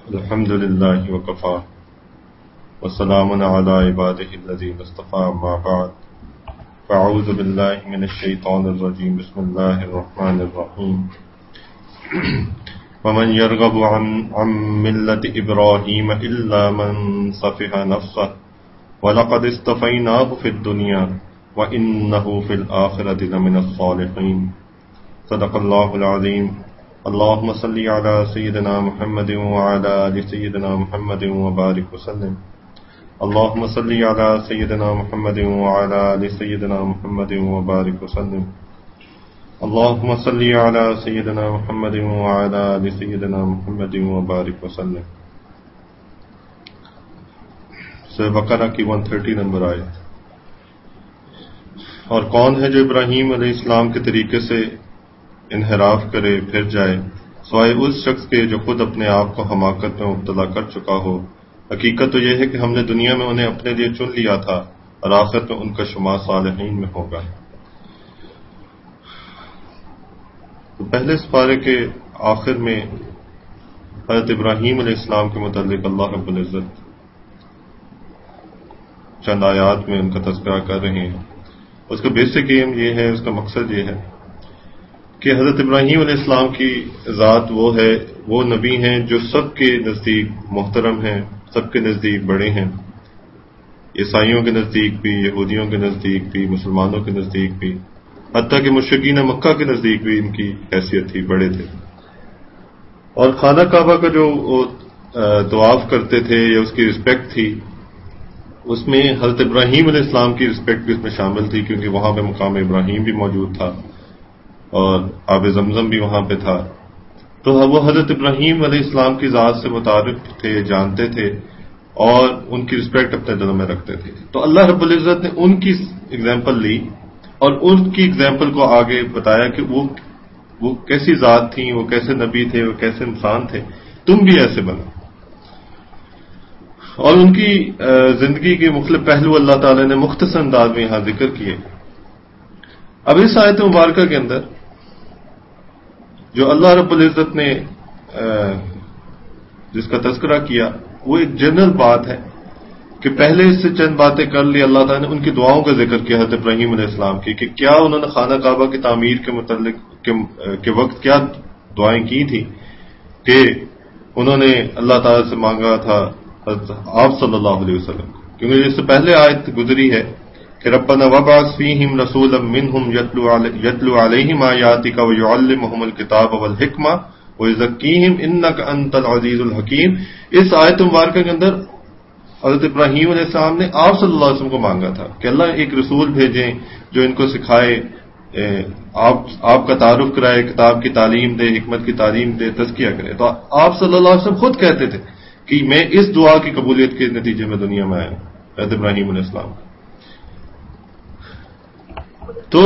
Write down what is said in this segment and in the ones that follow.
الحمد لله وكفى وسلام على عباده الذين اصطفى أما بعد فأعوذ بالله من الشيطان الرجيم بسم الله الرحمن الرحيم ومن يرغب عن ملة إبراهيم إلا من سفه نفسه ولقد اصطفيناه في الدنيا وإنه في الآخرة لمن الصالحين صدق الله العظيم اللهم صل على سيدنا محمد وعلى آل سيدنا محمد وبارك وسلم اللهم صل على سيدنا محمد وعلى آل سيدنا محمد وبارك وسلم اللهم صل على سيدنا محمد وعلى آل سيدنا محمد وبارك وسلم سورہ بقرہ کی 130 نمبر آیت. اور کون ہے جو ابراہیم علیہ السلام کے طریقے سے انحراف کرے پھر جائے سوائے اس شخص کے جو خود اپنے آپ کو حماقت میں مبتلا کر چکا ہو. حقیقت تو یہ ہے کہ ہم نے دنیا میں انہیں اپنے لیے چن لیا تھا اور آخرت میں ان کا شمار صالحین میں ہوگا. تو پہلے سپارے کے آخر میں حضرت ابراہیم علیہ السلام کے متعلق اللہ رب العزت چند آیات میں ان کا تذکرہ کر رہے ہیں. اس کا بیسک ایم یہ ہے، اس کا مقصد یہ ہے کہ حضرت ابراہیم علیہ السلام کی ذات وہ ہے، وہ نبی ہیں جو سب کے نزدیک محترم ہیں، سب کے نزدیک بڑے ہیں، عیسائیوں کے نزدیک بھی، یہودیوں کے نزدیک بھی، مسلمانوں کے نزدیک بھی، حتیٰ کہ مشرکین مکہ کے نزدیک بھی ان کی حیثیت تھی، بڑے تھے. اور خانہ کعبہ کا جو طواف کرتے تھے یا اس کی رسپیکٹ تھی، اس میں حضرت ابراہیم علیہ السلام کی رسپیکٹ بھی اس میں شامل تھی، کیونکہ وہاں پہ مقام ابراہیم بھی موجود تھا اور آب زمزم بھی وہاں پہ تھا. تو وہ حضرت ابراہیم علیہ السلام کی ذات سے متعارف تھے، جانتے تھے اور ان کی رسپیکٹ اپنے دلوں میں رکھتے تھے. تو اللہ رب العزت نے ان کی ایگزامپل لی اور ان کی ایگزامپل کو آگے بتایا کہ وہ کیسی ذات تھیں، وہ کیسے نبی تھے، وہ کیسے انسان تھے، تم بھی ایسے بنو. اور ان کی زندگی کے مختلف پہلو اللہ تعالی نے مختصر انداز میں یہاں ذکر کیے. اب اس آیت مبارکہ کے اندر جو اللہ رب العزت نے جس کا تذکرہ کیا وہ ایک جنرل بات ہے کہ پہلے اس سے چند باتیں کر لی. اللہ تعالیٰ نے ان کی دعاؤں کا ذکر کیا حضرت ابراہیم علیہ السلام کی، کہ کیا انہوں نے خانہ کعبہ کی تعمیر کے متعلق کے وقت کیا دعائیں کی تھیں کہ انہوں نے اللہ تعالیٰ سے مانگا تھا آپ صلی اللہ علیہ وسلم، کیونکہ اس سے پہلے آیت گزری ہے کہ ربنا وابعث فیہم رسولا منہم یتلو علیہم آیاتک ویعلمہم الکتاب والحکمہ ویزکیہم انک انت العزیز الحکیم. اس آیت مبارکہ کے اندر حضرت ابراہیم علیہ السلام نے آپ صلی اللہ علیہ وسلم کو مانگا تھا کہ اللہ ایک رسول بھیجیں جو ان کو سکھائے، آپ کا تعارف کرائے، کتاب کی تعلیم دے، حکمت کی تعلیم دے، تزکیہ کرے. تو آپ صلی اللہ علیہ وسلم خود کہتے تھے کہ میں اس دعا کی قبولیت کے نتیجے میں دنیا میں آیا ہوں، حضرت ابراہیم علیہ السلام. تو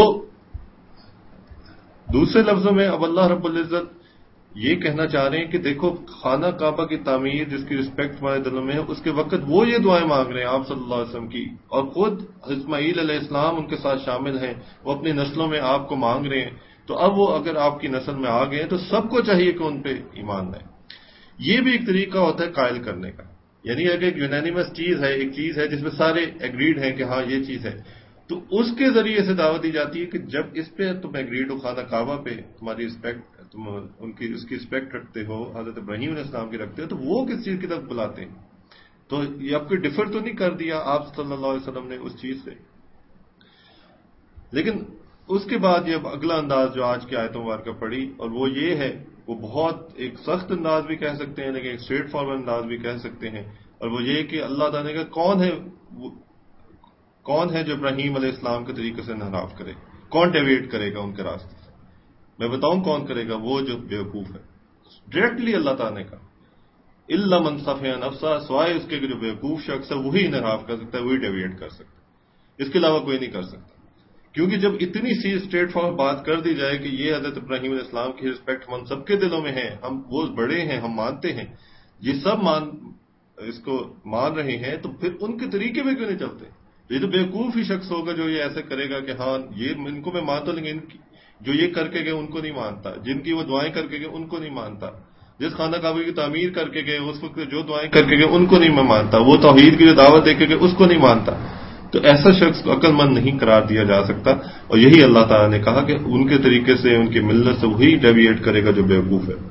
دوسرے لفظوں میں اب اللہ رب العزت یہ کہنا چاہ رہے ہیں کہ دیکھو خانہ کعبہ کی تعمیر جس کی رسپیکٹ ہمارے دلوں میں ہے، اس کے وقت وہ یہ دعائیں مانگ رہے ہیں آپ صلی اللہ علیہ وسلم کی، اور خود اسماعیل علیہ السلام ان کے ساتھ شامل ہیں، وہ اپنی نسلوں میں آپ کو مانگ رہے ہیں. تو اب وہ اگر آپ کی نسل میں آ گئے ہیں تو سب کو چاہیے کہ ان پہ ایمان لائیں. یہ بھی ایک طریقہ ہوتا ہے قائل کرنے کا، یعنی اگر ایک یونینیمس چیز ہے، ایک چیز ہے جس میں سارے ایگریڈ ہیں کہ ہاں یہ چیز ہے، تو اس کے ذریعے سے دعوت دی جاتی ہے کہ جب اس پہ تم ایگریڈ ہو، خانہ کعبہ پہ تمہاری رسپیکٹ، تم اس کی رسپیکٹ رکھتے ہو، حضرت ابراہیم علیہ السلام کی رکھتے ہو، تو وہ کس چیز کی طرف بلاتے ہیں. تو یہ آپ کو ڈفر تو نہیں کر دیا آپ صلی اللہ علیہ وسلم نے اس چیز سے. لیکن اس کے بعد یہ اگلا انداز جو آج کی آیتوں مبارکہ پڑھی، اور وہ یہ ہے، وہ بہت ایک سخت انداز بھی کہہ سکتے ہیں لیکن ایک اسٹریٹ فارورڈ انداز بھی کہہ سکتے ہیں، اور وہ یہ کہ اللہ تعالیٰ کا کون ہے جو ابراہیم علیہ السلام کے طریقے سے انحراف کرے، کون ڈیویٹ کرے گا ان کے راستے سے. میں بتاؤں کون کرے گا، وہ جو بیوقوف ہے. ڈائریکٹلی اللہ تعالیٰ نے کہا الا من صفح نفسہ، سوائے اس کے جو بیوقوف شخص ہے وہی انحراف کر سکتا ہے، وہی ڈیویٹ کر سکتا ہے، اس کے علاوہ کوئی نہیں کر سکتا. کیونکہ جب اتنی سی اسٹریٹ فارورڈ بات کر دی جائے کہ یہ حضرت ابراہیم علیہ السلام کی رسپیکٹ ہم سب کے دلوں میں ہے، ہم وہ بڑے ہیں، ہم مانتے ہیں، یہ سب اس کو مان رہے ہیں، تو پھر ان کے طریقے میں کیوں نہیں چلتے؟ یہ تو بیوقوف ہی شخص ہوگا جو یہ ایسے کرے گا کہ ہاں یہ ان کو میں مانتا ہوں، لیکن جو یہ کر کے گئے ان کو نہیں مانتا، جن کی وہ دعائیں کر کے گئے ان کو نہیں مانتا. جس خانہ کعبہ کی تعمیر کر کے گئے اس وقت جو دعائیں کر کے گئے ان کو نہیں میں مانتا، وہ توحید کی جو دعوت دے کے گئے اس کو نہیں مانتا، تو ایسا شخص کو عقل مند نہیں قرار دیا جا سکتا. اور یہی اللہ تعالیٰ نے کہا کہ ان کے طریقے سے ان کی ملت سے وہی ڈیویٹ کرے گا جو بیوقوف ہے.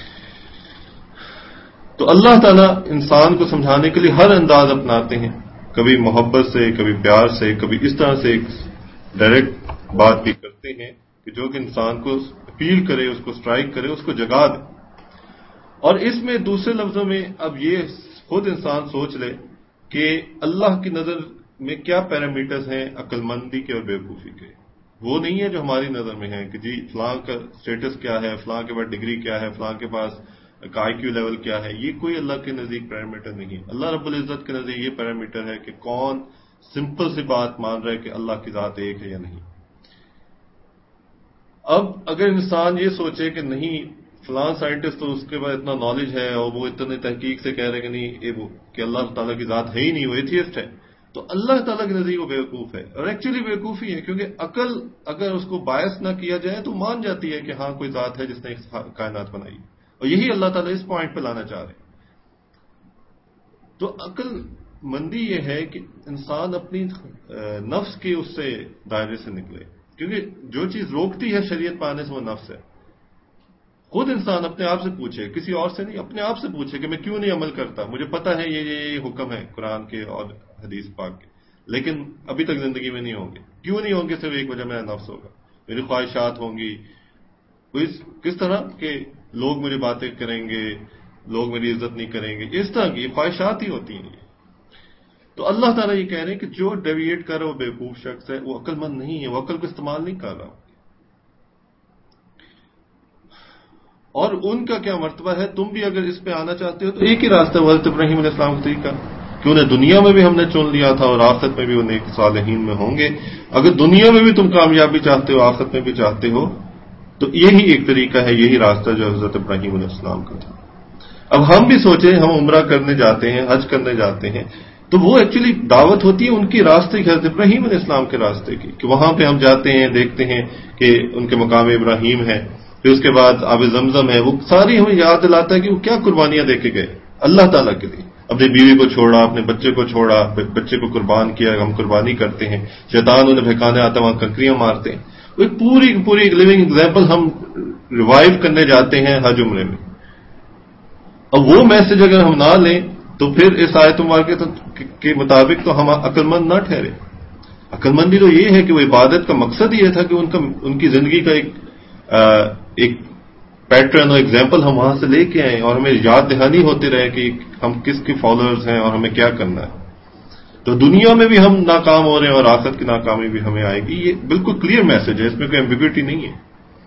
تو اللہ تعالیٰ انسان کو سمجھانے کے لیے ہر انداز اپناتے ہیں، کبھی محبت سے، کبھی پیار سے، کبھی اس طرح سے ایک ڈائریکٹ بات بھی کرتے ہیں کہ جو کہ انسان کو اپیل کرے، اس کو سٹرائک کرے، اس کو جگا دے. اور اس میں دوسرے لفظوں میں اب یہ خود انسان سوچ لے کہ اللہ کی نظر میں کیا پیرامیٹرز ہیں عقل مندی کے اور بیوقوفی کے. وہ نہیں ہے جو ہماری نظر میں ہے کہ جی فلاں کا سٹیٹس کیا ہے، فلاں کے پاس ڈگری کیا ہے، فلاں کے پاس آئی کیو لیول کیا ہے. یہ کوئی اللہ کے نزدیک پیرامیٹر نہیں ہے. اللہ رب العزت کے نزدیک یہ پیرامیٹر ہے کہ کون سمپل سی بات مان رہا ہے کہ اللہ کی ذات ایک ہے یا نہیں. اب اگر انسان یہ سوچے کہ نہیں فلاں سائنٹسٹ تو اس کے پاس اتنا نالج ہے اور وہ اتنے تحقیق سے کہہ رہے کہ نہیں کہ اللہ تعالیٰ کی ذات ہے ہی نہیں، وہ ایتھیسٹ ہے، تو اللہ تعالیٰ کے نزدیک وہ بیوقوف ہے. اور ایکچولی بیوقوفی ہے، کیونکہ عقل اگر اس کو باعث نہ کیا جائے تو مان جاتی ہے کہ ہاں کوئی ذات ہے جس نے کائنات بنائی. اور یہی اللہ تعالیٰ اس پوائنٹ پہ لانا چاہ رہے ہیں. تو عقل مندی یہ ہے کہ انسان اپنی نفس کے اس سے دائرے سے نکلے، کیونکہ جو چیز روکتی ہے شریعت پانے سے وہ نفس ہے. خود انسان اپنے آپ سے پوچھے، کسی اور سے نہیں، اپنے آپ سے پوچھے کہ میں کیوں نہیں عمل کرتا. مجھے پتا ہے یہ حکم ہے قرآن کے اور حدیث پاک کے، لیکن ابھی تک زندگی میں نہیں ہوں گے. کیوں نہیں ہوں گے؟ صرف ایک وجہ میرا نفس ہوگا، میری خواہشات ہوں گی. کس طرح کہ لوگ مجھے باتیں کریں گے، لوگ میری عزت نہیں کریں گے، اس طرح کی خواہشات ہی ہوتی ہیں. تو اللہ تعالیٰ یہ کہہ رہے ہیں کہ جو ڈیویٹ کر رہا وہ بیوقوف شخص ہے، وہ عقل مند نہیں ہے، وہ عقل کو استعمال نہیں کر رہا. اور ان کا کیا مرتبہ ہے؟ تم بھی اگر اس پہ آنا چاہتے ہو تو ایک ہی راستہ حضرت ابراہیم علیہ السلام کا طریقہ کہ انہیں دنیا میں بھی ہم نے چن لیا تھا اور آخرت میں بھی وہ نیک صالحین میں ہوں گے. اگر دنیا میں بھی تم کامیابی چاہتے ہو، آخرت میں بھی چاہتے ہو، تو یہی ایک طریقہ ہے، یہی راستہ جو حضرت ابراہیم علیہ السلام کا تھا. اب ہم بھی سوچیں، ہم عمرہ کرنے جاتے ہیں، حج کرنے جاتے ہیں، تو وہ ایکچولی دعوت ہوتی ہے ان کی راستے کی، حضرت ابراہیم علیہ السلام کے راستے کی، کہ وہاں پہ ہم جاتے ہیں، دیکھتے ہیں کہ ان کے مقام ابراہیم ہے، پھر اس کے بعد آب زمزم ہے. وہ ساری ہمیں یاد دلاتا ہے کہ وہ کیا قربانیاں دے کے گئے اللہ تعالیٰ کے لیے. اپنی بیوی کو چھوڑا، اپنے بچے کو چھوڑا، بچے کو قربان کیا. ہم قربانی کرتے ہیں، شیطان انہیں بہکانے آتا ہے، وہاں کنکریاں مارتے ہیں. وہ ایک پوری ایک لیونگ ایگزامپل ہم ریوائیو کرنے جاتے ہیں حج عمرے میں. اب وہ میسج اگر ہم نہ لیں تو پھر اس آیت مبارکہ کے مطابق تو ہم عقل مند نہ ٹھہرے. عقل مندی تو یہ ہے کہ وہ عبادت کا مقصد یہ تھا کہ ان کی زندگی کا ایک پیٹرن اور ایگزامپل ہم وہاں سے لے کے آئیں اور ہمیں یاد دہانی ہوتی رہے کہ ہم کس کے فالوورز ہیں اور ہمیں کیا کرنا ہے. تو دنیا میں بھی ہم ناکام ہو رہے ہیں اور آخرت کی ناکامی بھی ہمیں آئے گی. یہ بالکل کلیئر میسج ہے، اس میں کوئی ایمبیگوٹی نہیں ہے.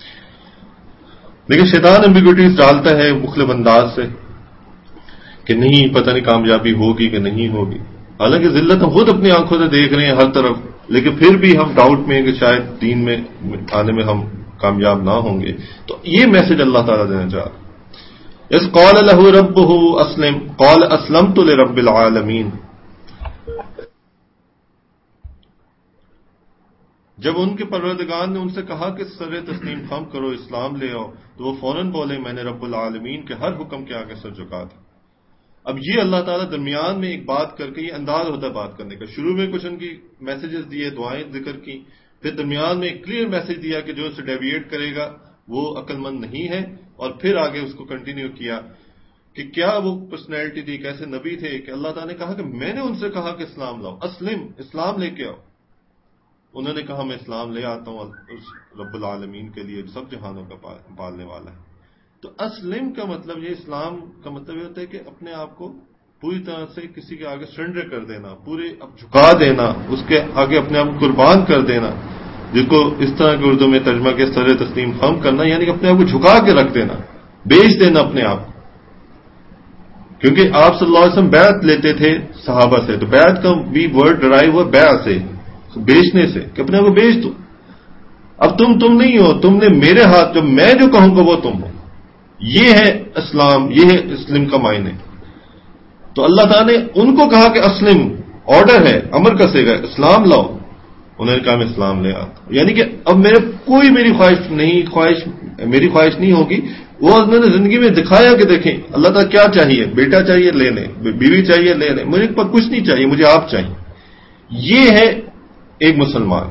لیکن شیطان ایمبیگوٹیز ڈالتا ہے مختلف انداز سے کہ نہیں پتہ نہیں کامیابی ہوگی کہ نہیں ہوگی. حالانکہ ذلت ہم خود اپنی آنکھوں سے دیکھ رہے ہیں ہر طرف، لیکن پھر بھی ہم ڈاؤٹ میں ہیں کہ شاید دین میں آنے میں ہم کامیاب نہ ہوں گے. تو یہ میسج اللہ تعالیٰ دینا چاہ رہا. اس قال له ربه اسلم قال اسلمت لرب العالمین. جب ان کے پروردگار نے ان سے کہا کہ سر تسلیم خم کرو، اسلام لے آؤ، تو وہ فوراً بولے میں نے رب العالمین کے ہر حکم کے آگے سر جھکا تھا. اب یہ اللہ تعالیٰ درمیان میں ایک بات کر کے، یہ انداز ہوتا ہے بات کرنے کا. شروع میں کچھ ان کی میسیجز دیے، دعائیں ذکر کی، پھر درمیان میں ایک کلیئر میسج دیا کہ جو اسے ڈیویٹ کرے گا وہ عقل مند نہیں ہے، اور پھر آگے اس کو کنٹینیو کیا کہ کیا وہ پرسنالٹی تھی، کیسے نبی تھے کہ اللہ تعالیٰ نے کہا کہ میں نے ان سے کہا کہ اسلام لاؤ، اسلم، اسلام لے کے آؤ. انہوں نے کہا میں اسلام لے آتا ہوں اس رب العالمین کے لیے، سب جہانوں کا پالنے والا ہے. تو اسلم کا مطلب یہ، اسلام کا مطلب یہ ہوتا ہے کہ اپنے آپ کو پوری طرح سے کسی کے آگے سرنڈر کر دینا، پورے اب جھکا دینا، اس کے آگے اپنے آپ کو قربان کر دینا، جس کو اس طرح کے اردو میں ترجمہ کے سر تسلیم خم کرنا، یعنی کہ اپنے آپ کو جھکا کے رکھ دینا، بیچ دینا اپنے آپ کو. کیونکہ آپ صلی اللہ علیہ وسلم بیعت لیتے تھے صحابہ سے، تو بیعت کا بھی ورڈ ڈرائیو ہوا بیع سے، بیچنے سے، کہ اپنے آپ کو بیچ دو. اب تم نہیں ہو، تم نے میرے ہاتھ، جو میں جو کہوں گا وہ تم ہو. یہ ہے اسلام، یہ ہے اسلم کا معنی. تو اللہ تعالیٰ نے ان کو کہا کہ اسلم، آرڈر ہے، امر کا صیغہ ہے، اسلام لاؤ. انہوں نے کہا میں اسلام لے آتا ہوں. یعنی کہ اب میری خواہش نہیں ہوگی. وہ انہوں نے زندگی میں دکھایا کہ دیکھیں اللہ تعالیٰ کیا چاہیے، بیٹا چاہیے لے لیں، بیوی چاہیے لے لیں، مجھے پر کچھ نہیں چاہیے، مجھے آپ چاہیے. یہ ہے ایک مسلمان.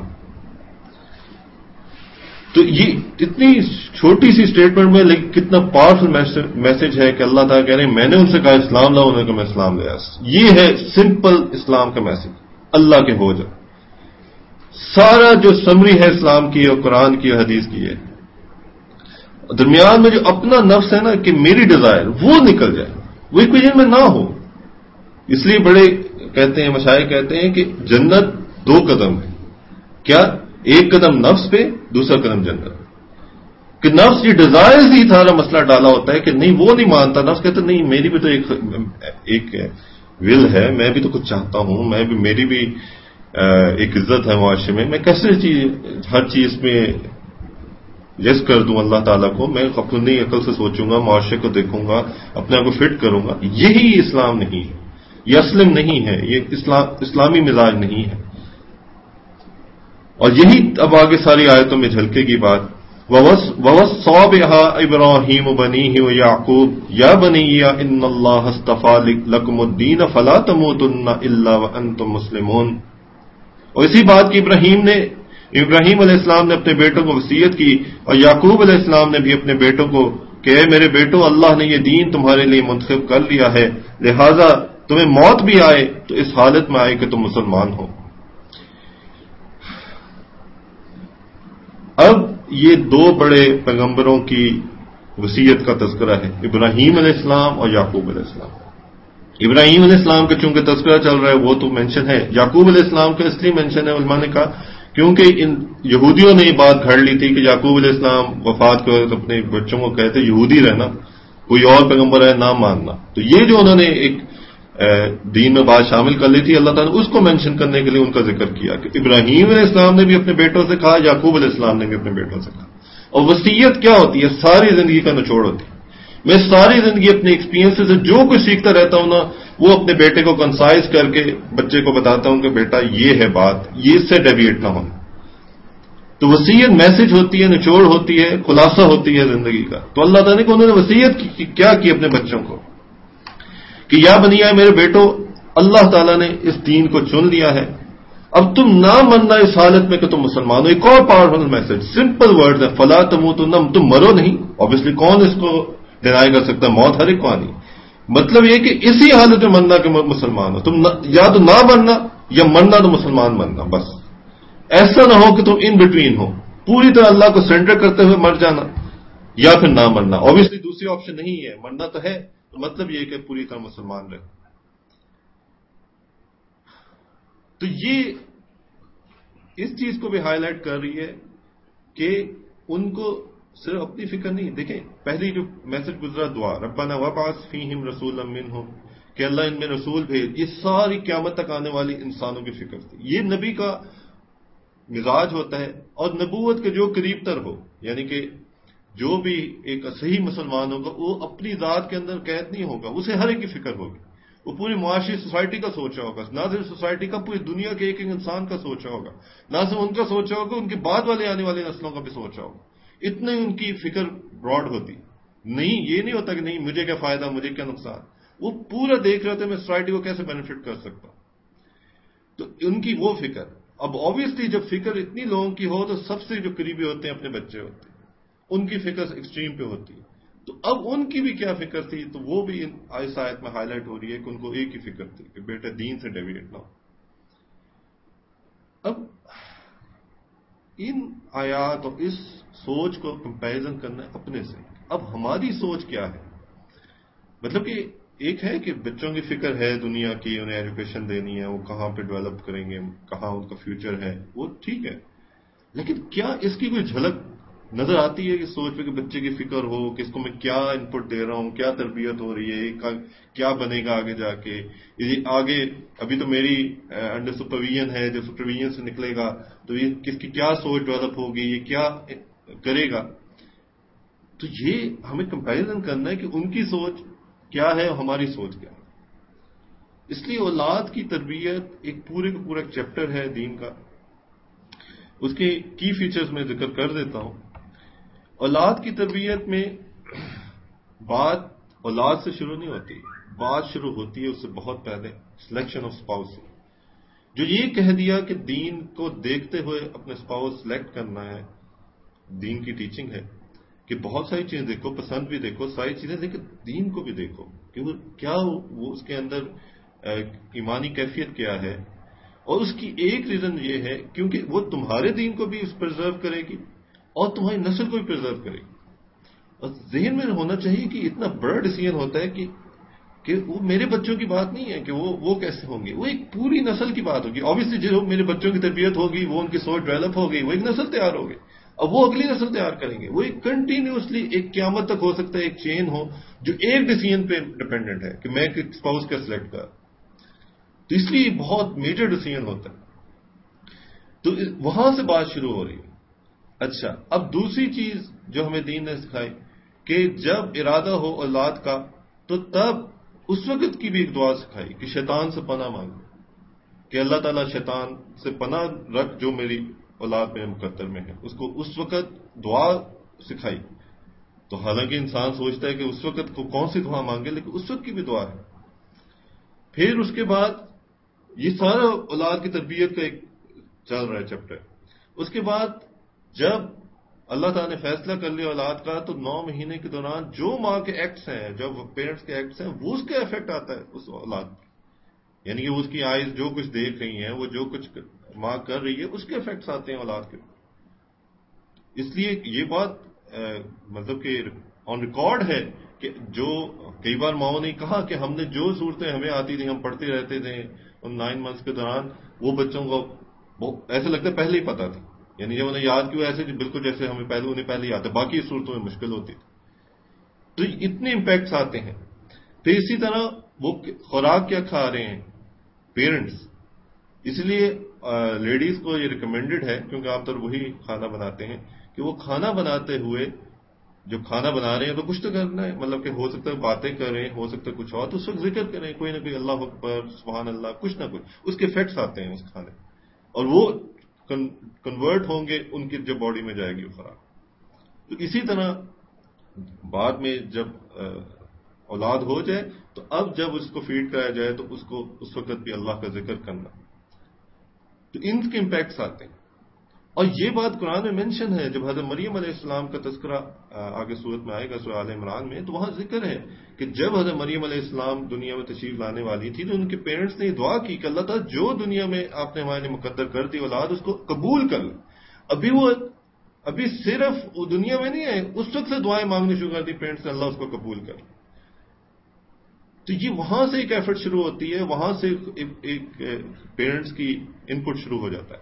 تو یہ اتنی چھوٹی سی اسٹیٹمنٹ میں لیکن کتنا پاورفل میسج ہے کہ اللہ تعالیٰ کہہ رہے ہیں میں نے ان سے کہا اسلام لاؤ، انہوں نے کہا میں اسلام لے آیا. یہ ہے سمپل اسلام کا میسج. اللہ کے ہو جا سارا جو سمری ہے اسلام کی اور قرآن کی اور حدیث کی ہے. درمیان میں جو اپنا نفس ہے نا کہ میری ڈیزائر وہ نکل جائے، وہ ایکویژن میں نہ ہو. اس لیے بڑے کہتے ہیں مشائخ کہتے ہیں کہ جنت 2 قدم ہے. کیا؟ ایک قدم نفس پہ، دوسرا قدم جنت. کہ نفس یہ ڈیزائر ہی سارا مسئلہ ڈالا ہوتا ہے کہ نہیں وہ نہیں مانتا. نفس کہتا نہیں میری بھی تو ایک ول ہے، میں بھی تو کچھ چاہتا ہوں، میں بھی میری بھی ایک عزت ہے معاشرے میں کیسے ہر چیز میں یس کر دوں اللہ تعالیٰ کو. میں اپنی عقل سے سوچوں گا، معاشرے کو دیکھوں گا، اپنے آپ کو فٹ کروں گا. یہی اسلام نہیں ہے، یہ اسلم نہیں ہے، یہ اسلامی مزاج نہیں ہے. اور یہی اب آگے ساری آیتوں میں جھلکے گی بات. وَوَصَّىٰ بِهَا إِبْرَاهِيمُ بَنِيهِ وَيَعْقُوبُ يَا بَنِيَّ إِنَّ اللَّهَ اصْطَفَىٰ لَكُمُ الدِّينَ فَلَا تَمُوتُنَّ إِلَّا وَأَنتُم مُّسْلِمُونَ. اور اسی بات کی ابراہیم علیہ السلام نے اپنے بیٹوں کو وصیت کی، اور یعقوب علیہ السلام نے بھی اپنے بیٹوں کو کہ اے میرے بیٹوں اللہ نے یہ دین تمہارے لیے منتخب کر لیا ہے، لہذا تمہیں موت بھی آئے تو اس حالت میں آئے کہ تم مسلمان ہو. اب یہ 2 بڑے پیغمبروں کی وصیت کا تذکرہ ہے، ابراہیم علیہ السلام اور یعقوب علیہ السلام. ابراہیم علیہ السلام کا چونکہ تذکرہ چل رہا ہے وہ تو مینشن ہے. یعقوب علیہ السلام کا اس لیے مینشن ہے، علماء نے کہا کیونکہ ان یہودیوں نے یہ بات گھڑ لی تھی کہ یعقوب علیہ السلام وفات کے وقت اپنے بچوں کو کہتے یہودی رہنا، کوئی اور پیغمبر ہے نہ ماننا. تو یہ جو انہوں نے ایک دین میں بات شامل کر لی تھی، اللہ تعالیٰ نے اس کو مینشن کرنے کے لیے ان کا ذکر کیا کہ ابراہیم علیہ السلام نے بھی اپنے بیٹوں سے کہا، یعقوب علیہ السلام نے بھی اپنے بیٹوں سے کہا. اور وصیت کیا ہوتی ہے؟ ساری زندگی کا نچوڑ ہوتی ہے. میں ساری زندگی اپنے ایکسپیرینس سے جو کچھ سیکھتا رہتا ہوں نا، وہ اپنے بیٹے کو کنسائز کر کے بچے کو بتاتا ہوں کہ بیٹا یہ ہے بات، یہ اس سے ڈیویٹ نہ ہونا. تو وصیت میسج ہوتی ہے، نچوڑ ہوتی ہے، خلاصہ ہوتی ہے زندگی کا. تو اللہ تعالیٰ نے انہوں نے وصیت کیا کی اپنے بچوں کو کہ یا بنیا میرے بیٹو اللہ تعالیٰ نے اس دین کو چن لیا ہے، اب تم نہ مرنا اس حالت میں کہ تم مسلمان ہو. ایک اور پاورفل میسج، سمپل ورڈ ہے، فلا تموتن، تم مرو نہیں. obviously کون اس کو ڈینائی کر سکتا ہے؟ موت ہر ایک کو آنی. مطلب یہ کہ اسی حالت میں مرنا کہ مسلمان ہو. تم یا تو نہ مرنا یا مرنا تو مسلمان مرنا. بس ایسا نہ ہو کہ تم ان بٹوین ہو، پوری طرح اللہ کو سرنڈر کرتے ہوئے مر جانا یا پھر نہ مرنا. obviously دوسری آپشن نہیں ہے، مرنا تو ہے. تو مطلب یہ کہ پوری طرح مسلمان رہے. تو یہ اس چیز کو بھی ہائی لائٹ کر رہی ہے کہ ان کو صرف اپنی فکر نہیں. دیکھیں پہلی جو میسج گزرا دعا ربنا وابعث فیہم رسولا منہم، کہ اللہ ان میں رسول بھیج. یہ ساری قیامت تک آنے والی انسانوں کی فکر تھی. یہ نبی کا مزاج ہوتا ہے. اور نبوت کے جو قریب تر ہو، یعنی کہ جو بھی ایک صحیح مسلمان ہوگا وہ اپنی ذات کے اندر قید نہیں ہوگا، اسے ہر ایک کی فکر ہوگی. وہ پوری معاشی سوسائٹی کا سوچا ہوگا، نہ صرف سوسائٹی کا، پوری دنیا کے ایک ایک انسان کا سوچا ہوگا. نہ صرف ان کا سوچا ہوگا، ان کے بعد والے آنے والی نسلوں کا بھی سوچا ہوگا. اتنے ان کی فکر براڈ ہوتی. نہیں یہ نہیں ہوتا کہ نہیں مجھے کیا فائدہ، مجھے کیا نقصان. وہ پورا دیکھ رہے تھے میں سوسائٹی کو کیسے بینیفٹ کر سکتا ہوں. تو ان کی وہ فکر. اب آبویسلی جب فکر اتنی لوگوں کی ہو تو سب سے جو قریبی ہوتے ہیں اپنے بچے ہوتے ہیں، ان کی فکر ایکسٹریم پہ ہوتی ہے. تو اب ان کی بھی کیا فکر تھی، تو وہ بھی اس آیت میں ہائی لائٹ ہو رہی ہے کہ ان کو ایک ہی فکر تھی کہ بیٹا دین سے ڈیویٹ نہ ہو. اب ان آیات اور اس سوچ کو کمپیریزن کرنا ہے اپنے سے. اب ہماری سوچ کیا ہے؟ مطلب کہ ایک ہے کہ بچوں کی فکر ہے دنیا کی، انہیں ایجوکیشن دینی ہے، وہ کہاں پہ ڈیولپ کریں گے، کہاں ان کا فیوچر ہے، وہ ٹھیک ہے. لیکن کیا اس کی کوئی جھلک نظر آتی ہے کہ سوچ پہ کہ بچے کی فکر ہو کہ اس کو میں کیا ان پٹ دے رہا ہوں، کیا تربیت ہو رہی ہے، کیا بنے گا آگے جا کے. آگے ابھی تو میری انڈر سپرویژن ہے، جب سپرویژن سے نکلے گا تو یہ کس کی کیا سوچ ڈیولپ ہوگی، یہ کیا کرے گا. تو یہ ہمیں کمپیریزن کرنا ہے کہ ان کی سوچ کیا ہے اور ہماری سوچ کیا ہے. اس لیے اولاد کی تربیت ایک پورے کا پورا چیپٹر ہے دین کا. اس کے کی فیچرز میں ذکر کر دیتا ہوں. اولاد کی تربیت میں بات اولاد سے شروع نہیں ہوتی، بات شروع ہوتی ہے اس سے بہت پہلے سلیکشن آف اسپاؤس. جو یہ کہہ دیا کہ دین کو دیکھتے ہوئے اپنے اسپاؤس سلیکٹ کرنا ہے، دین کی ٹیچنگ ہے کہ بہت ساری چیزیں دیکھو، پسند بھی دیکھو، ساری چیزیں، لیکن دین کو بھی دیکھو کہ وہ کیا، وہ اس کے اندر ایمانی کیفیت کیا ہے. اور اس کی ایک ریزن یہ ہے کیونکہ وہ تمہارے دین کو بھی پرزرو کرے گی اور تمہاری نسل کو بھی پرزرو کرے گی. اور ذہن میں ہونا چاہیے کہ اتنا بڑا ڈیسیژن ہوتا ہے کہ وہ میرے بچوں کی بات نہیں ہے کہ وہ کیسے ہوں گے، وہ ایک پوری نسل کی بات ہوگی. آبویسلی جو میرے بچوں کی تربیت ہوگی، وہ ان کی سوچ ڈیولپ ہوگی، وہ ایک نسل تیار ہوگی. اب وہ اگلی نسل تیار کریں گے. وہ ایک کنٹینیوسلی ایک قیامت تک ہو سکتا ہے ایک چین ہو جو ایک ڈیسیژن پہ ڈیپینڈنٹ ہے کہ میں اسپاؤس کا سلیکٹ کر. تو اس لیے بہت میجر ڈیسیژن ہوتا ہے. تو وہاں سے بات شروع ہو رہی ہے. اچھا، اب دوسری چیز جو ہمیں دین نے سکھائی کہ جب ارادہ ہو اولاد کا تو تب اس وقت کی بھی ایک دعا سکھائی کہ شیطان سے پناہ مانگو، کہ اللہ تعالیٰ شیطان سے پناہ رکھ جو میری اولاد میں مقدر میں ہے. اس کو اس وقت دعا سکھائی. تو حالانکہ انسان سوچتا ہے کہ اس وقت کو کون سی دعا مانگے، لیکن اس وقت کی بھی دعا ہے. پھر اس کے بعد یہ سارا اولاد کی تربیت کا ایک چل رہا ہے چیپٹر. اس کے بعد جب اللہ تعالیٰ نے فیصلہ کر لیا اولاد کا تو 9 مہینے کے دوران جو ماں کے ایکٹس ہیں، جو پیرنٹس کے ایکٹس ہیں، وہ اس کا افیکٹ آتا ہے اس اولاد پر. یعنی کہ اس کی آئیز جو کچھ دیکھ رہی ہیں، وہ جو کچھ ماں کر رہی ہے، اس کے افیکٹس آتے ہیں اولاد کے. اس لیے یہ بات مطلب کہ آن ریکارڈ ہے کہ جو کئی بار ماؤں نے کہا کہ ہم نے جو صورتیں ہمیں آتی تھیں، ہم پڑھتے رہتے تھے ان 9 منتھس کے دوران، وہ بچوں کو ایسے لگتا ہے پہلے ہی پتا تھا. یعنی جب انہیں یاد کیوں ایسے بالکل جیسے انہیں پہلے ہی آتا ہے، باقی صورتوں میں مشکل ہوتی تھی. تو اتنے امپیکٹس آتے ہیں. پھر اسی طرح وہ خوراک کیا کھا رہے ہیں پیرنٹس. اس لیے لیڈیز کو یہ ریکمینڈڈ ہے، کیونکہ عام طور وہی کھانا بناتے ہیں، کہ وہ کھانا بناتے ہوئے جو کھانا بنا رہے ہیں تو کچھ تو کرنا ہے. مطلب کہ ہو سکتا ہے باتیں کریں، ہو سکتا ہے کچھ اور، تو اس وقت ذکر کریں کوئی نہ کوئی، اللہ اکبر، سبحان اللہ، کچھ نہ کچھ. اس کے افیکٹس آتے ہیں اس کھانے، اور وہ کنورٹ ہوں گے ان کی جب باڈی میں جائے گی خوراک. تو اسی طرح بعد میں جب اولاد ہو جائے تو اب جب اس کو فیڈ کرایا جائے تو اس کو اس وقت بھی اللہ کا ذکر کرنا. تو ان کے امپیکٹس آتے ہیں. اور یہ بات قرآن میں مینشن ہے. جب حضرت مریم علیہ السلام کا تذکرہ آگے صورت میں آئے گا سورہ آل عمران میں، تو وہاں ذکر ہے کہ جب حضرت مریم علیہ السلام دنیا میں تشریف لانے والی تھی تو ان کے پیرنٹس نے یہ دعا کی کہ اللہ تعالیٰ جو دنیا میں آپ نے ہمارے لیے مقدر کر دی اولاد، اس کو قبول کر لے. ابھی صرف وہ دنیا میں نہیں ہے، اس وقت سے دعائیں مانگنی شروع کر دی پیرنٹس نے، اللہ اس کو قبول کر. تو یہ وہاں سے ایک ایفرٹ شروع ہوتی ہے، وہاں سے ایک پیرنٹس کی ان پٹ شروع ہو جاتا ہے.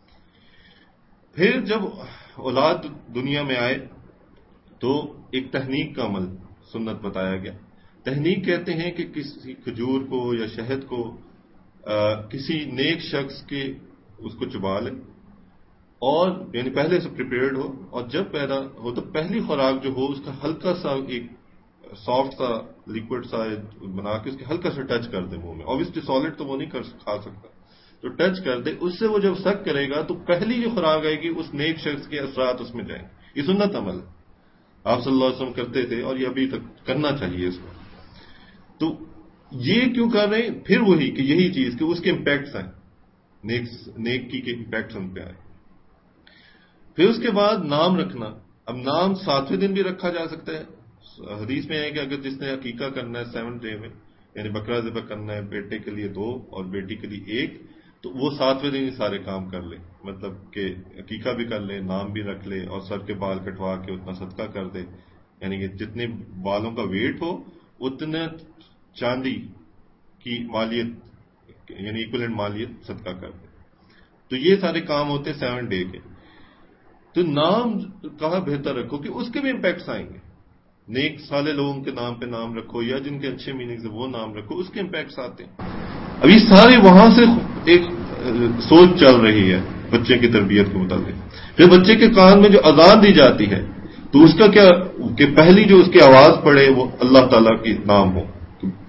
پھر جب اولاد دنیا میں آئے تو ایک تحنیک کا عمل سنت بتایا گیا. تحنیک کہتے ہیں کہ کسی کھجور کو یا شہد کو کسی نیک شخص کے اس کو چبا لے، اور یعنی پہلے سے پریپیئرڈ ہو، اور جب پیدا ہو تو پہلی خوراک جو ہو اس کا ہلکا سا ایک سافٹ سا لیکوڈ سا بنا کے اس کے ہلکا سا ٹچ کر دے منہ میں. obviously سالڈ تو وہ نہیں کھا سکتا، تو ٹچ کر دے. اس سے وہ جب سک کرے گا تو پہلی جو خوراک آئے گی اس نیک شخص کے اثرات اس میں جائیں گے. یہ سنت عمل ہے، آپ صلی اللہ علیہ وسلم کرتے تھے اور یہ ابھی تک کرنا چاہیے اس کو. تو یہ کیوں کر رہے ہیں؟ پھر وہی کہ یہی چیز کہ اس کے امپیکٹس آئیں، نیکی کے امپیکٹس ہم پہ آئے. پھر اس کے بعد نام رکھنا. اب نام 7ویں دن بھی رکھا جا سکتا ہے. حدیث میں ہے کہ اگر جس نے عقیقہ کرنا ہے 7 ڈے میں، یعنی بکرا ذبح کرنا ہے، بیٹے کے لیے 2 اور بیٹی کے لیے 1، تو وہ 7ویں دن ہی سارے کام کر لے. مطلب کہ عقیقہ بھی کر لے، نام بھی رکھ لے، اور سر کے بال کٹوا کے اتنا صدقہ کر دے. یعنی کہ جتنے بالوں کا ویٹ ہو اتنا چاندی کی مالیت، یعنی ایکولنٹ مالیت صدقہ کر دے. تو یہ سارے کام ہوتے 7 ڈے کے. تو نام کہاں بہتر رکھو کہ اس کے بھی امپیکٹس آئیں گے. نیک سالے لوگوں کے نام پہ نام رکھو، یا جن کے اچھے میننگز ہیں وہ نام رکھو، اس کے امپیکٹس آتے ہیں. اب یہ سارے وہاں سے ایک سوچ چل رہی ہے بچے کی تربیت کے متعلق. جب بچے کے کان میں جو اذان دی جاتی ہے تو اس کا کیا کہ پہلی جو اس کی آواز پڑے وہ اللہ تعالیٰ کی نام ہو.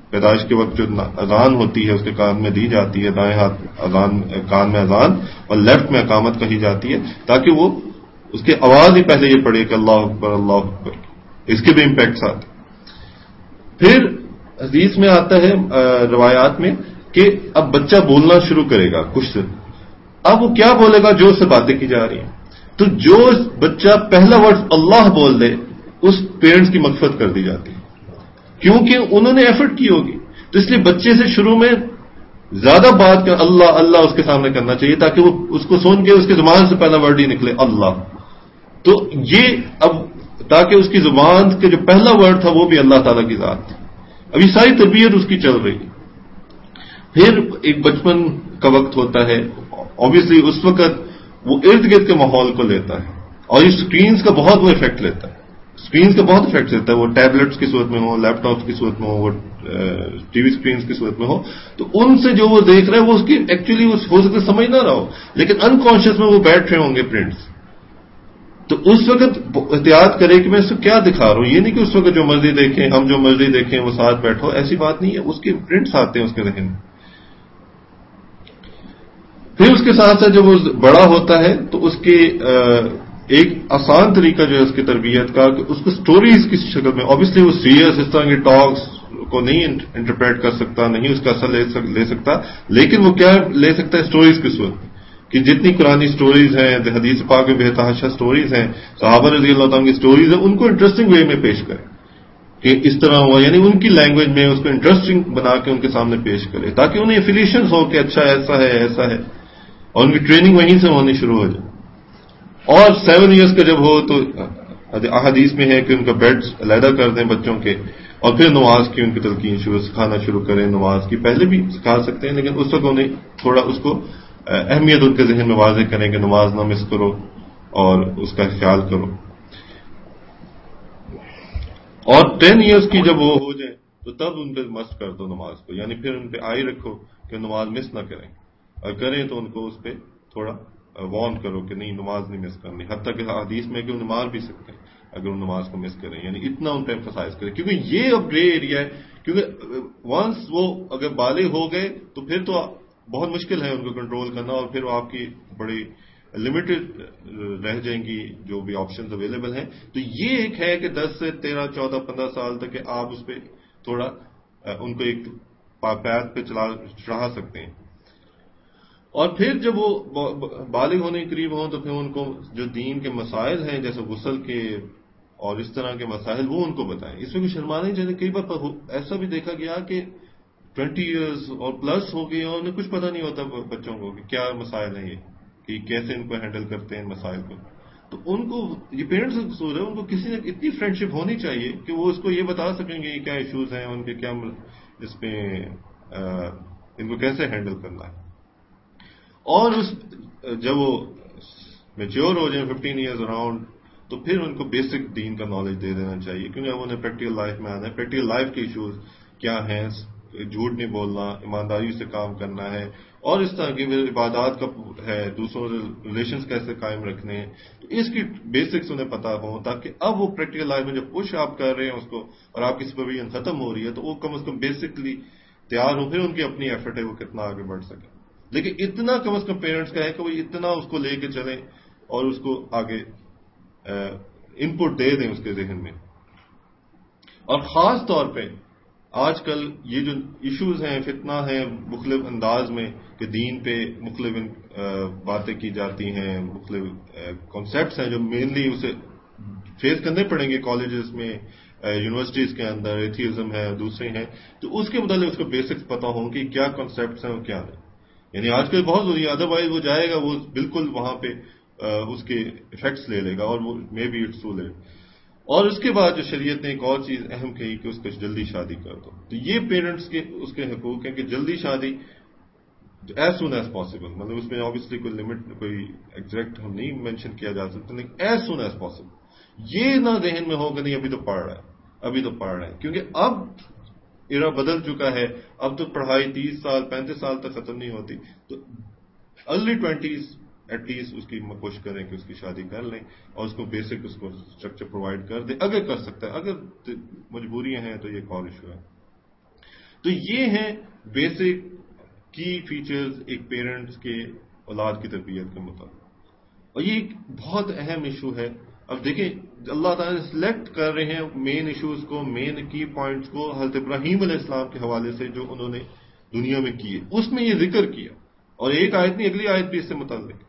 پیدائش کے وقت جو اذان ہوتی ہے اس کے کان میں دی جاتی ہے، دائیں ہاتھ اذان، کان میں اذان اور لیفٹ میں اقامت کہی جاتی ہے، تاکہ وہ اس کی آواز ہی پہلے یہ پڑے کہ اللہ اکبر اللہ اکبر. اس کے بھی امپیکٹس آتے ہیں. پھر حدیث میں آتا ہے روایات میں کہ اب بچہ بولنا شروع کرے گا کچھ سے. اب وہ کیا بولے گا؟ جو اس سے باتیں کی جا رہی ہیں. تو جو بچہ پہلا ورڈ اللہ بول دے اس پیرنٹس کی مغفرت کر دی جاتی ہے، کیونکہ انہوں نے ایفرٹ کی ہوگی. تو اس لیے بچے سے شروع میں زیادہ بات کر اللہ اللہ اس کے سامنے کرنا چاہیے، تاکہ وہ اس کو سن کے اس کی زبان سے پہلا ورڈ ہی نکلے اللہ. تو یہ اب تاکہ اس کی زبان کے جو پہلا ورڈ تھا وہ بھی اللہ تعالیٰ کی ذات تھی. اب یہ ساری تربیت اس کی چل رہی ہے. پھر ایک بچپن کا وقت ہوتا ہے، obviously اس وقت وہ ارد گرد کے ماحول کو لیتا ہے، اور اس سکرینز کا بہت وہ افیکٹ لیتا ہے. اسکرینس کا بہت افیکٹ لیتا ہے، وہ ٹیبلٹس کی صورت میں ہو، لیپ ٹاپس کی صورت میں ہو، وہ ٹی وی اسکرینس کی صورت میں ہو. تو ان سے جو وہ دیکھ رہے ہیں وہ اس کی ایکچولی ہو سکتا ہے سمجھ نہ رہا ہو، لیکن انکانشیس میں وہ بیٹھ رہے ہوں گے پرنٹس. تو اس وقت احتیاط کرے کہ میں اس کو کیا دکھا رہا ہوں. یہ نہیں کہ اس وقت جو مرضی دیکھیں، ہم جو مرضی دیکھیں وہ ساتھ بیٹھو، ایسی بات نہیں ہے. اس کے پرنٹس آتے ہیں اس کے ذہن میں. پھر اس کے ساتھ ساتھ جب وہ بڑا ہوتا ہے تو اس کے ایک آسان طریقہ جو ہے اس کی تربیت کا کہ اس کو سٹوریز کی شکل میں، obviously وہ سیریس اس طرح کے ٹاکس کو نہیں انٹرپریٹ کر سکتا، نہیں اس کا اثر لے سکتا، لیکن وہ کیا لے سکتا ہے اسٹوریز کی صورت میں. کہ جتنی قرآنی سٹوریز ہیں، حدیث پاک میں بے تحاشا سٹوریز ہیں، صحابہ رضی اللہ تعالیٰ کی سٹوریز ہیں، ان کو انٹرسٹنگ وے میں پیش کریں کہ اس طرح ہوا، یعنی ان کی لینگویج میں اس کو انٹرسٹنگ بنا کے ان کے سامنے پیش کرے، تاکہ انہیں ایفیلیشنز ہو کہ اچھا ایسا ہے ایسا ہے، اور ان کی ٹریننگ وہیں سے ہونی شروع ہو جائے. اور 7 ایئرس کا جب ہو تو احادیث میں ہے کہ ان کا بیڈ علیحدہ کر دیں بچوں کے، اور پھر نماز کی ان کی تلقین سکھانا شروع کریں. نماز کی پہلے بھی سکھا سکتے ہیں، لیکن اس وقت انہیں تھوڑا اس کو اہمیت ان کے ذہن میں واضح کریں کہ نماز نہ مس کرو اور اس کا خیال کرو. اور 10 ایئرس کی جب وہ ہو جائے تو تب ان پہ مست کر دو نماز کو، یعنی پھر ان پہ آئی رکھو کہ نماز مس نہ کریں، اور کریں تو ان کو اس پہ تھوڑا وارن کرو کہ نہیں نماز نہیں مس کرنی. حتیٰ کہ حدیث میں کہ وہ مار بھی سکتے ہیں اگر وہ نماز کو مس کریں، یعنی اتنا ان پہ ایمفسائز کریں، کیونکہ یہ اب گرے ایریا ہے. کیونکہ ونس وہ اگر بالغ ہو گئے تو پھر تو بہت مشکل ہے ان کو کنٹرول کرنا، اور پھر وہ آپ کی بڑی لمیٹڈ رہ جائیں گی جو بھی آپشنز اویلیبل ہیں. تو یہ ایک ہے کہ 10 سے 13 14 15 سال تک کہ آپ اس پہ تھوڑا ان کو ایک پیتھ پہ چڑھا سکتے ہیں. اور پھر جب وہ بالغ ہونے کے قریب ہوں تو پھر ان کو جو دین کے مسائل ہیں جیسے غسل کے اور اس طرح کے مسائل وہ ان کو بتائیں. اس میں بھی شرمانا نہیں چاہیے. کئی بار ایسا بھی دیکھا گیا کہ 20 ایئرز اور پلس ہو گئی اور انہیں کچھ پتہ نہیں ہوتا بچوں کو کہ کیا مسائل ہیں، یہ کہ کیسے ان کو ہینڈل کرتے ہیں ان مسائل کو. تو ان کو یہ پیرنٹس کا قصور ہے، ان کو کسی نے اتنی فرینڈشپ ہونی چاہیے کہ وہ اس کو یہ بتا سکیں گے کیا ایشوز ہیں ان کے، کیا اس میں ان کو کیسے ہینڈل کرنا ہے. اور جب وہ میچیور ہو جائیں 15 ایئرز اراؤنڈ تو پھر ان کو بیسک دین کا نالج دے دینا چاہیے، کیونکہ اب انہیں پریکٹیکل لائف میں آنا ہے. پریکٹیکل لائف کے ایشوز کیا ہیں، جھوٹ نہیں بولنا، ایمانداری سے کام کرنا ہے، اور اس طرح کی عبادات کا ہے، دوسروں سے ریلیشنز کیسے قائم رکھنے ہیں. تو اس کی بیسکس انہیں پتا ہوں تاکہ اب وہ پریکٹیکل لائف میں جب پش آپ کر رہے ہیں اس کو اور آپ کی سپرویژن ختم ہو رہی ہے تو وہ کم از کم بیسکلی تیار ہو، پھر ان کی اپنی ایفرٹ ہے وہ کتنا آگے بڑھ سکے. لیکن اتنا کم از کم پیرنٹس کا ہے کہ وہ اتنا اس کو لے کے چلیں اور اس کو آگے ان پٹ دے دیں اس کے ذہن میں. اور خاص طور پہ آج کل یہ جو ایشوز ہیں، فتنہ ہیں مختلف انداز میں کہ دین پہ مختلف باتیں کی جاتی ہیں، مختلف کانسیپٹس ہیں جو مینلی اسے فیس کرنے پڑیں گے کالجز میں، یونیورسٹیز کے اندر، ایتھیزم ہے دوسرے ہیں. تو اس کے متعلق اس کو بیسکس پتا ہوں کہ کیا کانسیپٹس ہیں اور کیا نہیں. یعنی آج کل بہت ضروری ہے، ادروائز وہ جائے گا وہ بالکل وہاں پہ اس کے افیکٹس لے لے گا اور وہ maybe it's too late. اور اس کے بعد جو شریعت نے ایک اور چیز اہم کہی کہ اس کو جلدی شادی کر دو. تو یہ پیرنٹس کے اس کے حقوق ہیں کہ جلدی شادی ایز سون ایز پاسبل، مطلب اس میں آبویسلی کوئی لمٹ کوئی ایگزیکٹ ہم نہیں مینشن کیا جا سکتا، لیکن ایز سون ایز پاسبل. یہ نہ ذہن میں ہوگا نہیں ابھی تو پڑھ رہا ہے، ابھی تو پڑھ رہا ہے، کیونکہ اب ایرا بدل چکا ہے. اب تو پڑھائی 30 سال 35 سال تک ختم نہیں ہوتی. تو ارلی 20s ایٹ لیسٹ اس کی کوشش کریں کہ اس کی شادی کر لیں اور اس کو بیسک اس کو اسٹرکچر پرووائڈ کر دیں اگر کر سکتا ہے. اگر مجبوریاں ہیں تو یہ ایک اور ایشو ہے. تو تو یہ ہیں بیسک کی فیچرز ایک پیرنٹس کے اولاد کی تربیت کے مطابق، اور یہ ایک بہت اہم ایشو ہے. اب دیکھیں اللہ تعالیٰ سلیکٹ کر رہے ہیں مین ایشوز کو، مین کی پوائنٹس کو حضرت ابراہیم علیہ السلام کے حوالے سے جو انہوں نے دنیا میں کیے، اس میں یہ ذکر کیا. اور ایک آیت نہیں، اگلی آیت بھی اس سے متعلق.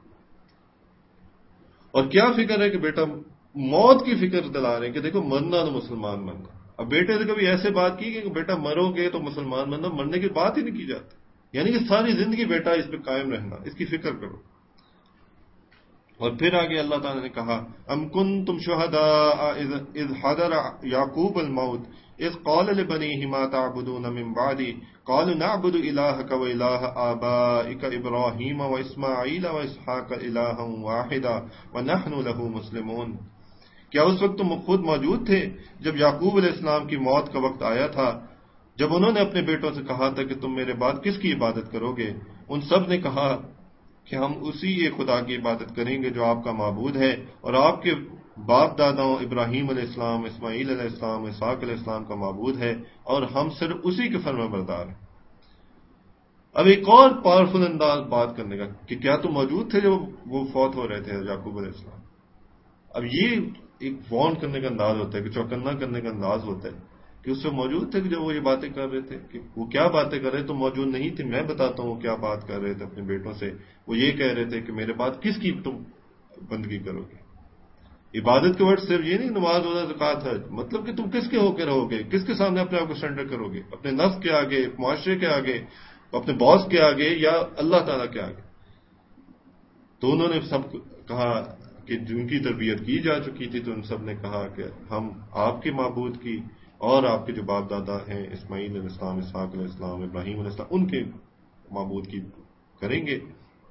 اور کیا فکر ہے کہ بیٹا موت کی فکر دلا رہے ہیں کہ دیکھو مرنا تو مسلمان مرنا. اب بیٹے سے کبھی ایسے بات کی کہ بیٹا مرو گے تو مسلمان مرنا، مرنے کی بات ہی نہیں کی جاتی. یعنی کہ ساری زندگی بیٹا اس پہ قائم رہنا، اس کی فکر کرو. اور پھر آگے اللہ تعالیٰ نے کہا ام کنتم شہداء اذ حضر یعقوب الموت اذ قال لبنیہ ما تعبدون من بعدی قالوا نعبد الہک و الہ آبائک ابراہیم و اسماعیل و اسحاق الہا واحدا ونحن له مسلمون. کیا اس وقت تم خود موجود تھے جب یعقوب علیہ السلام کی موت کا وقت آیا تھا، جب انہوں نے اپنے بیٹوں سے کہا تھا کہ تم میرے بعد کس کی عبادت کرو گے؟ ان سب نے کہا کہ ہم اسی ایک خدا کی عبادت کریں گے جو آپ کا معبود ہے اور آپ کے باپ داداؤں ابراہیم علیہ السلام، اسماعیل علیہ السلام، اسحاق علیہ السلام کا معبود ہے، اور ہم صرف اسی کے فرما بردار ہیں. اب ایک اور پاورفل انداز بات کرنے کا کہ کیا تم موجود تھے جب وہ فوت ہو رہے تھے یعقوب علیہ السلام. اب یہ ایک وارن کرنے کا انداز ہوتا ہے، کہ چوکنا کرنے کا انداز ہوتا ہے کہ اس سے موجود تھے کہ جب وہ یہ باتیں کر رہے تھے، کہ وہ کیا باتیں کر رہے تھے. تم موجود نہیں تھے، میں بتاتا ہوں وہ کیا بات کر رہے تھے اپنے بیٹوں سے. وہ یہ کہہ رہے تھے کہ میرے بعد کس کی تم بندگی کرو گے. عبادت کے ورڈ صرف یہ نہیں نماز روزہ زکوٰۃ حج، مطلب کہ تم کس کے ہو کے رہو گے، کس کے سامنے اپنے آپ کو سرنڈر کرو گے، اپنے نفس کے آگے، معاشرے کے آگے، اپنے باس کے آگے، یا اللہ تعالیٰ کے آگے. تو انہوں نے سب کہا کہ جن کی تربیت کی جا چکی تھی، تو ان سب نے کہا کہ ہم آپ کے معبود کی اور آپ کے جو باپ دادا ہیں اسماعیل علیہ السلام، اسحاق علیہ السلام، ابراہیم علیہ السلام، ان کے معبود کی کریں گے،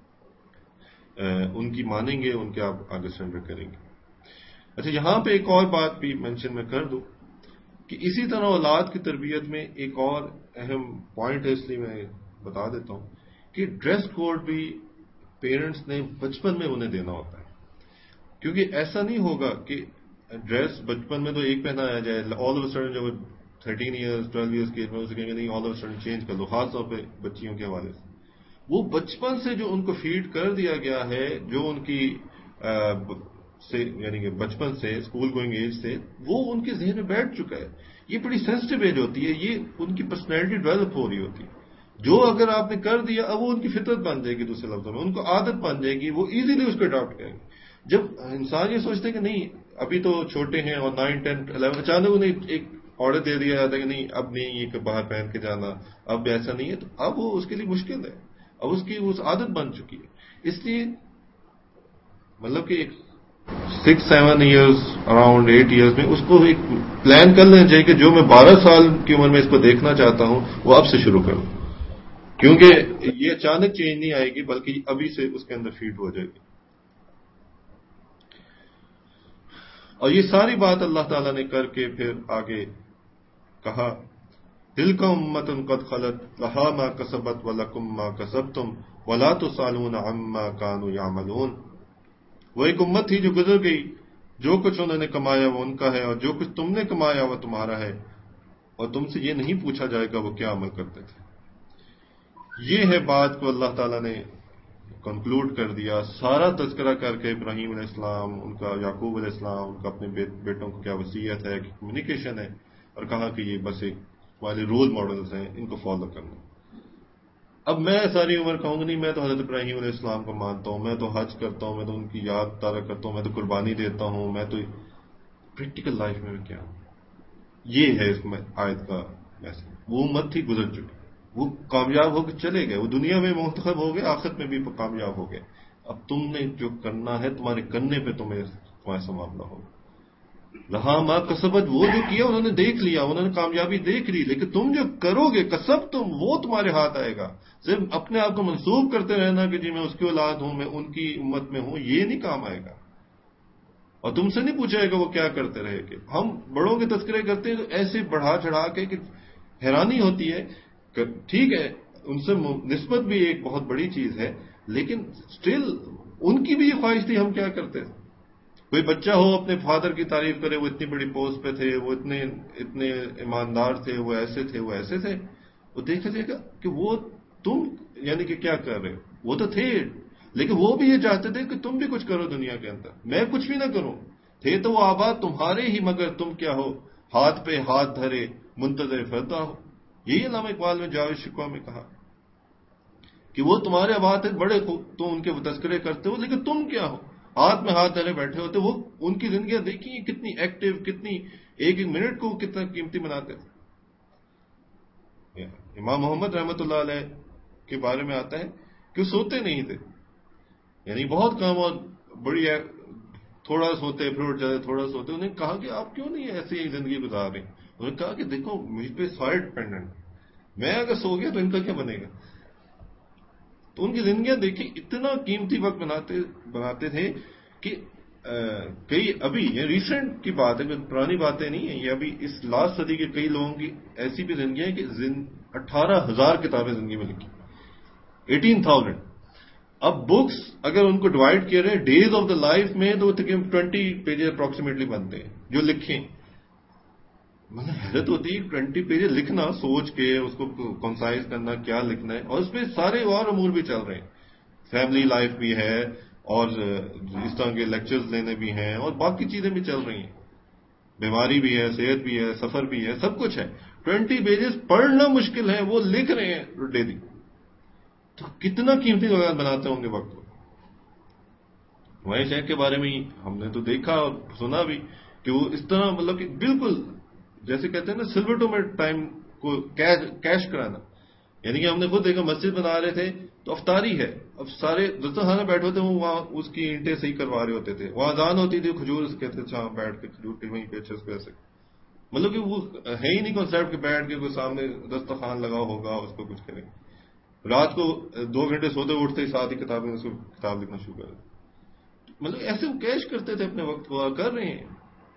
ان کی مانیں گے، ان کے آپ آگے سرنڈر کریں گے. اچھا، یہاں پہ ایک اور بات بھی مینشن میں کر دوں کہ اسی طرح اولاد کی تربیت میں ایک اور اہم پوائنٹ ہے، اس لیے میں بتا دیتا ہوں کہ ڈریس کوڈ بھی پیرنٹس نے بچپن میں انہیں دینا ہوتا ہے. کیونکہ ایسا نہیں ہوگا کہ ڈریس بچپن میں تو ایک پہنایا جائے، آل آف سڈن جب 13 ایئرس 12 ایئرس کی ایج میں اسے کہیں گے نہیں آل آف سڈن چینج کر دو، خاص طور پہ بچیوں کے حوالے سے. وہ بچپن سے جو ان کو فیڈ کر دیا گیا ہے، جو ان کی سے یعنی کہ بچپن سے اسکول گوئنگ ایج سے وہ ان کے ذہن میں بیٹھ چکا ہے. یہ بڑی سینسٹیو ایج ہوتی ہے، یہ ان کی پرسنالٹی ڈیولپ ہو رہی ہوتی ہے. جو اگر آپ نے کر دیا اب وہ ان کی فطرت بن جائے گی، دوسرے لفظوں میں ان کو عادت بن جائے گی، وہ ایزیلی اس کو اڈاپٹ کریں گے. جب انسان یہ سوچتے ہیں کہ نہیں ابھی تو چھوٹے ہیں اور 9, 10, 11 اچانک انہیں ایک آرڈر دے دیا جاتا ہے کہ نہیں اب نہیں یہ باہر پہن کے جانا، اب ایسا نہیں ہے، تو اب وہ اس کے لیے مشکل ہے، اب اس کی اس عادت بن چکی ہے. اس لیے مطلب کہ 6, 7 ایئرس اراؤنڈ 8 ایئرس میں اس کو ایک پلان کر لینا چاہیے کہ جو میں 12 سال کی عمر میں اس کو دیکھنا چاہتا ہوں وہ اب سے شروع کروں، کیونکہ یہ اچانک چینج نہیں آئے گی بلکہ ابھی سے اس کے اندر فیڈ ہو جائے گی. اور یہ ساری بات اللہ تعالیٰ نے کر کے پھر آگے کہا تلک امۃ قد خلت لہا ما کسبت ولکم ما کسبتم ولا تسألون عما كانوا يعملون. وہ ایک امت تھی جو گزر گئی، جو کچھ انہوں نے کمایا وہ ان کا ہے، اور جو کچھ تم نے کمایا وہ تمہارا ہے، اور تم سے یہ نہیں پوچھا جائے گا وہ کیا عمل کرتے تھے. یہ ہے بات کو اللہ تعالیٰ نے کنکلوڈ کر دیا، سارا تذکرہ کر کے ابراہیم علیہ السلام، ان کا یعقوب علیہ السلام، ان کا اپنے بیٹوں کو کیا وصیت ہے، کہ کمیونیکیشن ہے، اور کہا کہ یہ بس ایک والے رول ماڈلز ہیں، ان کو فالو کرنا. اب میں ساری عمر کہوں گا نہیں میں تو حضرت ابراہیم علیہ السلام کو مانتا ہوں، میں تو حج کرتا ہوں، میں تو ان کی یاد تازہ کرتا ہوں، میں تو قربانی دیتا ہوں، میں تو پریکٹیکل لائف میں کیا ہوں. یہ ہے اس آیت کا میسج. وہ امت تھی گزر چکی، وہ کامیاب ہو کے چلے گئے، وہ دنیا میں منتخب ہو گئے، آخرت میں بھی کامیاب ہو گئے. اب تم نے جو کرنا ہے تمہارے کرنے پہ تمہارا سے معاملہ ہوگا. رہا ما کسبت، وہ جو کیا انہوں نے دیکھ لیا، انہوں نے کامیابی دیکھ لی، لیکن تم جو کرو گے کسب تم وہ تمہارے ہاتھ آئے گا. صرف اپنے آپ کو منسوخ کرتے رہنا کہ جی میں اس کی اولاد ہوں، میں ان کی امت میں ہوں، یہ نہیں کام آئے گا. اور تم سے نہیں پوچھا جائے گا وہ کیا کرتے رہے گے. ہم بڑوں کے تذکرے کرتے ہیں تو ایسے بڑھا چڑھا کے کہ حیرانی ہوتی ہے. ٹھیک ہے ان سے نسبت بھی ایک بہت بڑی چیز ہے، لیکن سٹل ان کی بھی یہ خواہش تھی ہم کیا کرتے. کوئی بچہ ہو اپنے فادر کی تعریف کرے، وہ اتنی بڑی پوسٹ پہ تھے، وہ اتنے ایماندار تھے، وہ ایسے تھے، وہ ایسے تھے. وہ دیکھا جائے گا کہ وہ تم یعنی کہ کیا کر رہے ہو. وہ تو تھے لیکن وہ بھی یہ چاہتے تھے کہ تم بھی کچھ کرو دنیا کے اندر, میں کچھ بھی نہ کروں. تھے تو وہ آباد تمہارے ہی مگر تم کیا ہو, ہاتھ پہ ہاتھ دھرے منتظر فردا ہو. یہی علامہ اقبال میں جاوید شکوہ میں کہا کہ وہ تمہارے آباد ہیں بڑے خوب, تم ان کے تذکرے کرتے ہو لیکن تم کیا ہو, ہاتھ میں ہاتھ دھرے بیٹھے ہوتے. وہ ان کی زندگیاں دیکھیں کتنی ایکٹیو, کتنی ایک ایک منٹ کو کتنا قیمتی بناتے تھے. امام محمد رحمۃ اللہ علیہ کے بارے میں آتا ہے کہ وہ سوتے نہیں تھے, یعنی بہت کام اور بڑی تھوڑا سوتے پھر اٹھ جاتے, تھوڑا سوتے. انہیں کہا کہ آپ کیوں نہیں ایسی ہی زندگی گزار رہے ہیں. انہوں نے کہا کہ دیکھو مجھ پہ سارے ڈپینڈنٹ, میں اگر سو گیا تو ان کا کیا بنے گا. تو ان کی زندگیاں دیکھیں اتنا قیمتی وقت بناتے تھے کہ کئی ابھی یہ ریسنٹ کی بات ہے, پرانی باتیں نہیں ہیں, یہ ابھی اس لاسٹ صدی کے کئی لوگوں کی ایسی بھی زندگیاں ہیں کہ 18,000 کتابیں زندگی میں لکھی, 18,000. اب بکس اگر ان کو ڈیوائڈ کیا رہے ڈیز آف دا لائف میں تو تقریباً 20 پیجز اپروکسیمیٹلی بنتے ہیں جو لکھیں. مطلب حیرت ہوتی ہے 20 پیجز لکھنا, سوچ کے اس کو کنسائز کرنا کیا لکھنا ہے, اور اس پہ سارے اور امور بھی چل رہے ہیں. فیملی لائف بھی ہے اور اس طرح کے لیکچرز لینے بھی ہیں اور باقی چیزیں بھی چل رہی ہیں, بیماری بھی ہے, صحت بھی ہے, سفر بھی ہے, سب کچھ ہے. 20 پیجز پڑھنا مشکل ہے, وہ لکھ رہے ہیں ڈیلی. تو کتنا قیمتی وقت بناتے ہوں گے وقت کو. وہیں شیخ کے بارے میں ہم نے تو دیکھا اور سنا بھی کہ وہ اس طرح مطلب کہ بالکل جیسے کہتے ہیں نا سلوٹوں میں ٹائم کو کیش کرانا. یعنی کہ ہم نے خود دیکھا مسجد بنا رہے تھے تو افطاری ہے, اب سارے دسترخوان بیٹھے ہوتے وہ وہاں اس کی اینٹیں صحیح کروا رہے ہوتے تھے, وہاں اذان ہوتی تھی کھجور کہتے تھے ہاں بیٹھ کے کھجور کے وہیں پہ اچھے سے ایسے, مطلب کہ وہ ہے ہی نہیں کانسیپٹ کہ بیٹھ کے کوئی سامنے دسترخوان لگا ہوگا اس کو کچھ کریں. رات کو 2 گھنٹے سوتے اٹھتے ہی ساتھ ہی کتابیں اس کو کتاب لکھنا شروع کر دیتے. مطلب ایسے وہ کیش کرتے تھے اپنے وقت کو, کر رہے ہیں.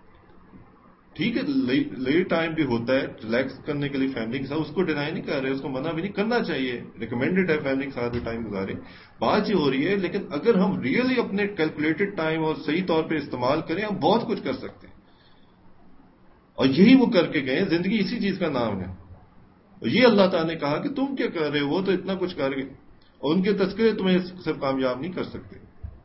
ٹھیک ہے لیٹ ٹائم بھی ہوتا ہے ریلیکس کرنے کے لیے فیملی کے ساتھ, اس کو ڈینائی نہیں کر رہے, اس کو منع بھی نہیں کرنا چاہیے, ریکمینڈڈ ہے فیملی کے ساتھ بھی ٹائم گزارے, بات یہ ہو رہی ہے. لیکن اگر ہم ریئلی اپنے کیلکولیٹڈ ٹائم اور صحیح طور پہ استعمال کریں ہم بہت کچھ کر سکتے ہیں. اور یہی وہ کر کے گئے, زندگی اسی چیز کا نام ہے. اور یہ اللہ تعالیٰ نے کہا کہ تم کیا کر رہے ہو, وہ تو اتنا کچھ کر گئے, اور ان کے تذکرے تمہیں صرف کامیاب نہیں کر سکتے.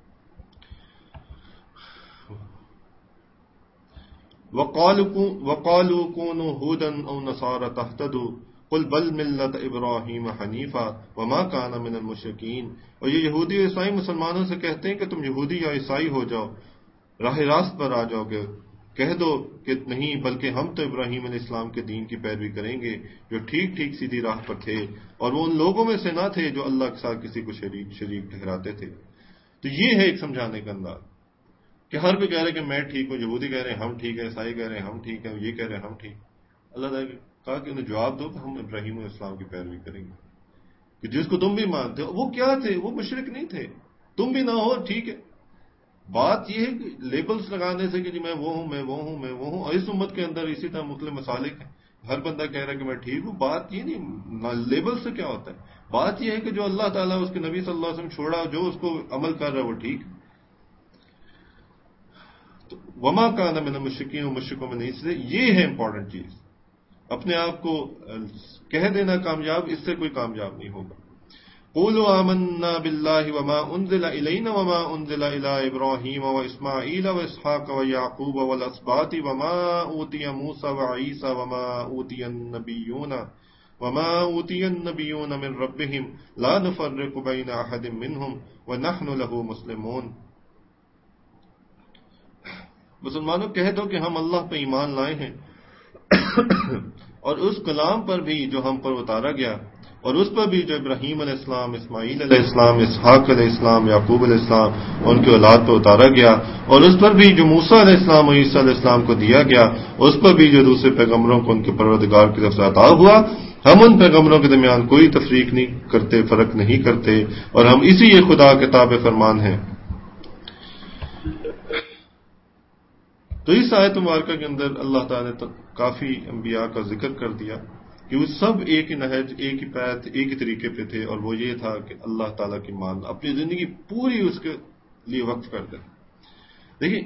وَقَالُوا كُونُوا هُودًا أَوْ نَصَارَىٰ تَهْتَدُوا قُلْ بَلْ مِلَّةَ إِبْرَاهِيمَ حَنِيفًا وَمَا كَانَ مِنَ الْمُشْرِكِينَ. اور یہ یہودی اور عیسائی مسلمانوں سے کہتے ہیں کہ تم یہودی یا عیسائی ہو جاؤ, راہ راست پر آ جاؤ گے. کہہ دو کہ نہیں بلکہ ہم تو ابراہیم علیہ السلام کے دین کی پیروی کریں گے جو ٹھیک ٹھیک سیدھی راہ پر تھے, اور وہ ان لوگوں میں سے نہ تھے جو اللہ کے ساتھ کسی کو شریک ٹھہراتے تھے. تو یہ ہے ایک سمجھانے کا انداز کہ ہر کوئی کہہ رہے کہ میں ٹھیک ہوں, یہودی کہہ رہے ہیں ہم ٹھیک ہے, عیسائی کہہ رہے ہیں ہم ٹھیک ہیں, یہ کہہ رہے ہیں ہم ٹھیک. اللہ تعالیٰ نے کہا کہ انہیں جواب دو کہ ہم ابراہیم علیہ السلام کی پیروی کریں گے, کہ جس کو تم بھی مانتے ہو. وہ کیا تھے, وہ مشرک نہیں تھے, تم بھی نہ ہو ٹھیک ہے. بات یہ ہے کہ لیبلز لگانے سے کہ جی میں وہ ہوں میں وہ ہوں میں وہ ہوں, اور اس امت کے اندر اسی طرح مختلف مسالک ہیں, ہر بندہ کہہ رہا ہے کہ میں ٹھیک ہوں. بات یہ نہیں لیبل سے کیا ہوتا ہے, بات یہ ہے کہ جو اللہ تعالیٰ اس کے نبی صلی اللہ علیہ وسلم چھوڑا, جو اس کو عمل کر رہا ہے وہ ٹھیک. تو وما کان من المشرکین, مشرکوں میں نہیں. اس لیے یہ ہے امپورٹنٹ چیز, اپنے آپ کو کہہ دینا کامیاب, اس سے کوئی کامیاب نہیں ہوگا. قولوا آمنا باللہ وما انزل الینا وما انزل الی ابراہیم واسماعیل واسحاق ویعقوب والاسباط وما اوتی موسیٰ وعیسیٰ وما اوتی النبیون من ربهم لا نفرق بین احد منہم ونحن له مسلمون. مسلمانوں کہہ دو کہ ہم اللہ پہ ایمان لائے ہیں اور اس کلام پر بھی جو ہم پر اتارا گیا, اور اس پر بھی جو ابراہیم علیہ السلام, اسماعیل علیہ السلام, اسحاق علیہ السلام, یعقوب علیہ السلام اور ان کی اولاد پر اتارا گیا, اور اس پر بھی جو موسیٰ علیہ السلام اور عیسیٰ علیہ السلام کو دیا گیا, اس پر بھی جو دوسرے پیغمبروں کو ان کے پروردگار کی طرف سے عطا ہوا. ہم ان پیغمبروں کے درمیان کوئی تفریق نہیں کرتے, فرق نہیں کرتے, اور ہم اسی یہ خدا کے تابع فرمان ہیں. تو اس آیت مبارکہ کے اندر اللہ تعالیٰ نے کافی انبیاء کا ذکر کر دیا کہ وہ سب ایک ہی نہج, ایک ہی پیت, ایک ہی طریقے پہ تھے, اور وہ یہ تھا کہ اللہ تعالیٰ کی مان, اپنی زندگی پوری اس کے لیے وقف کر دیں. دیکھیں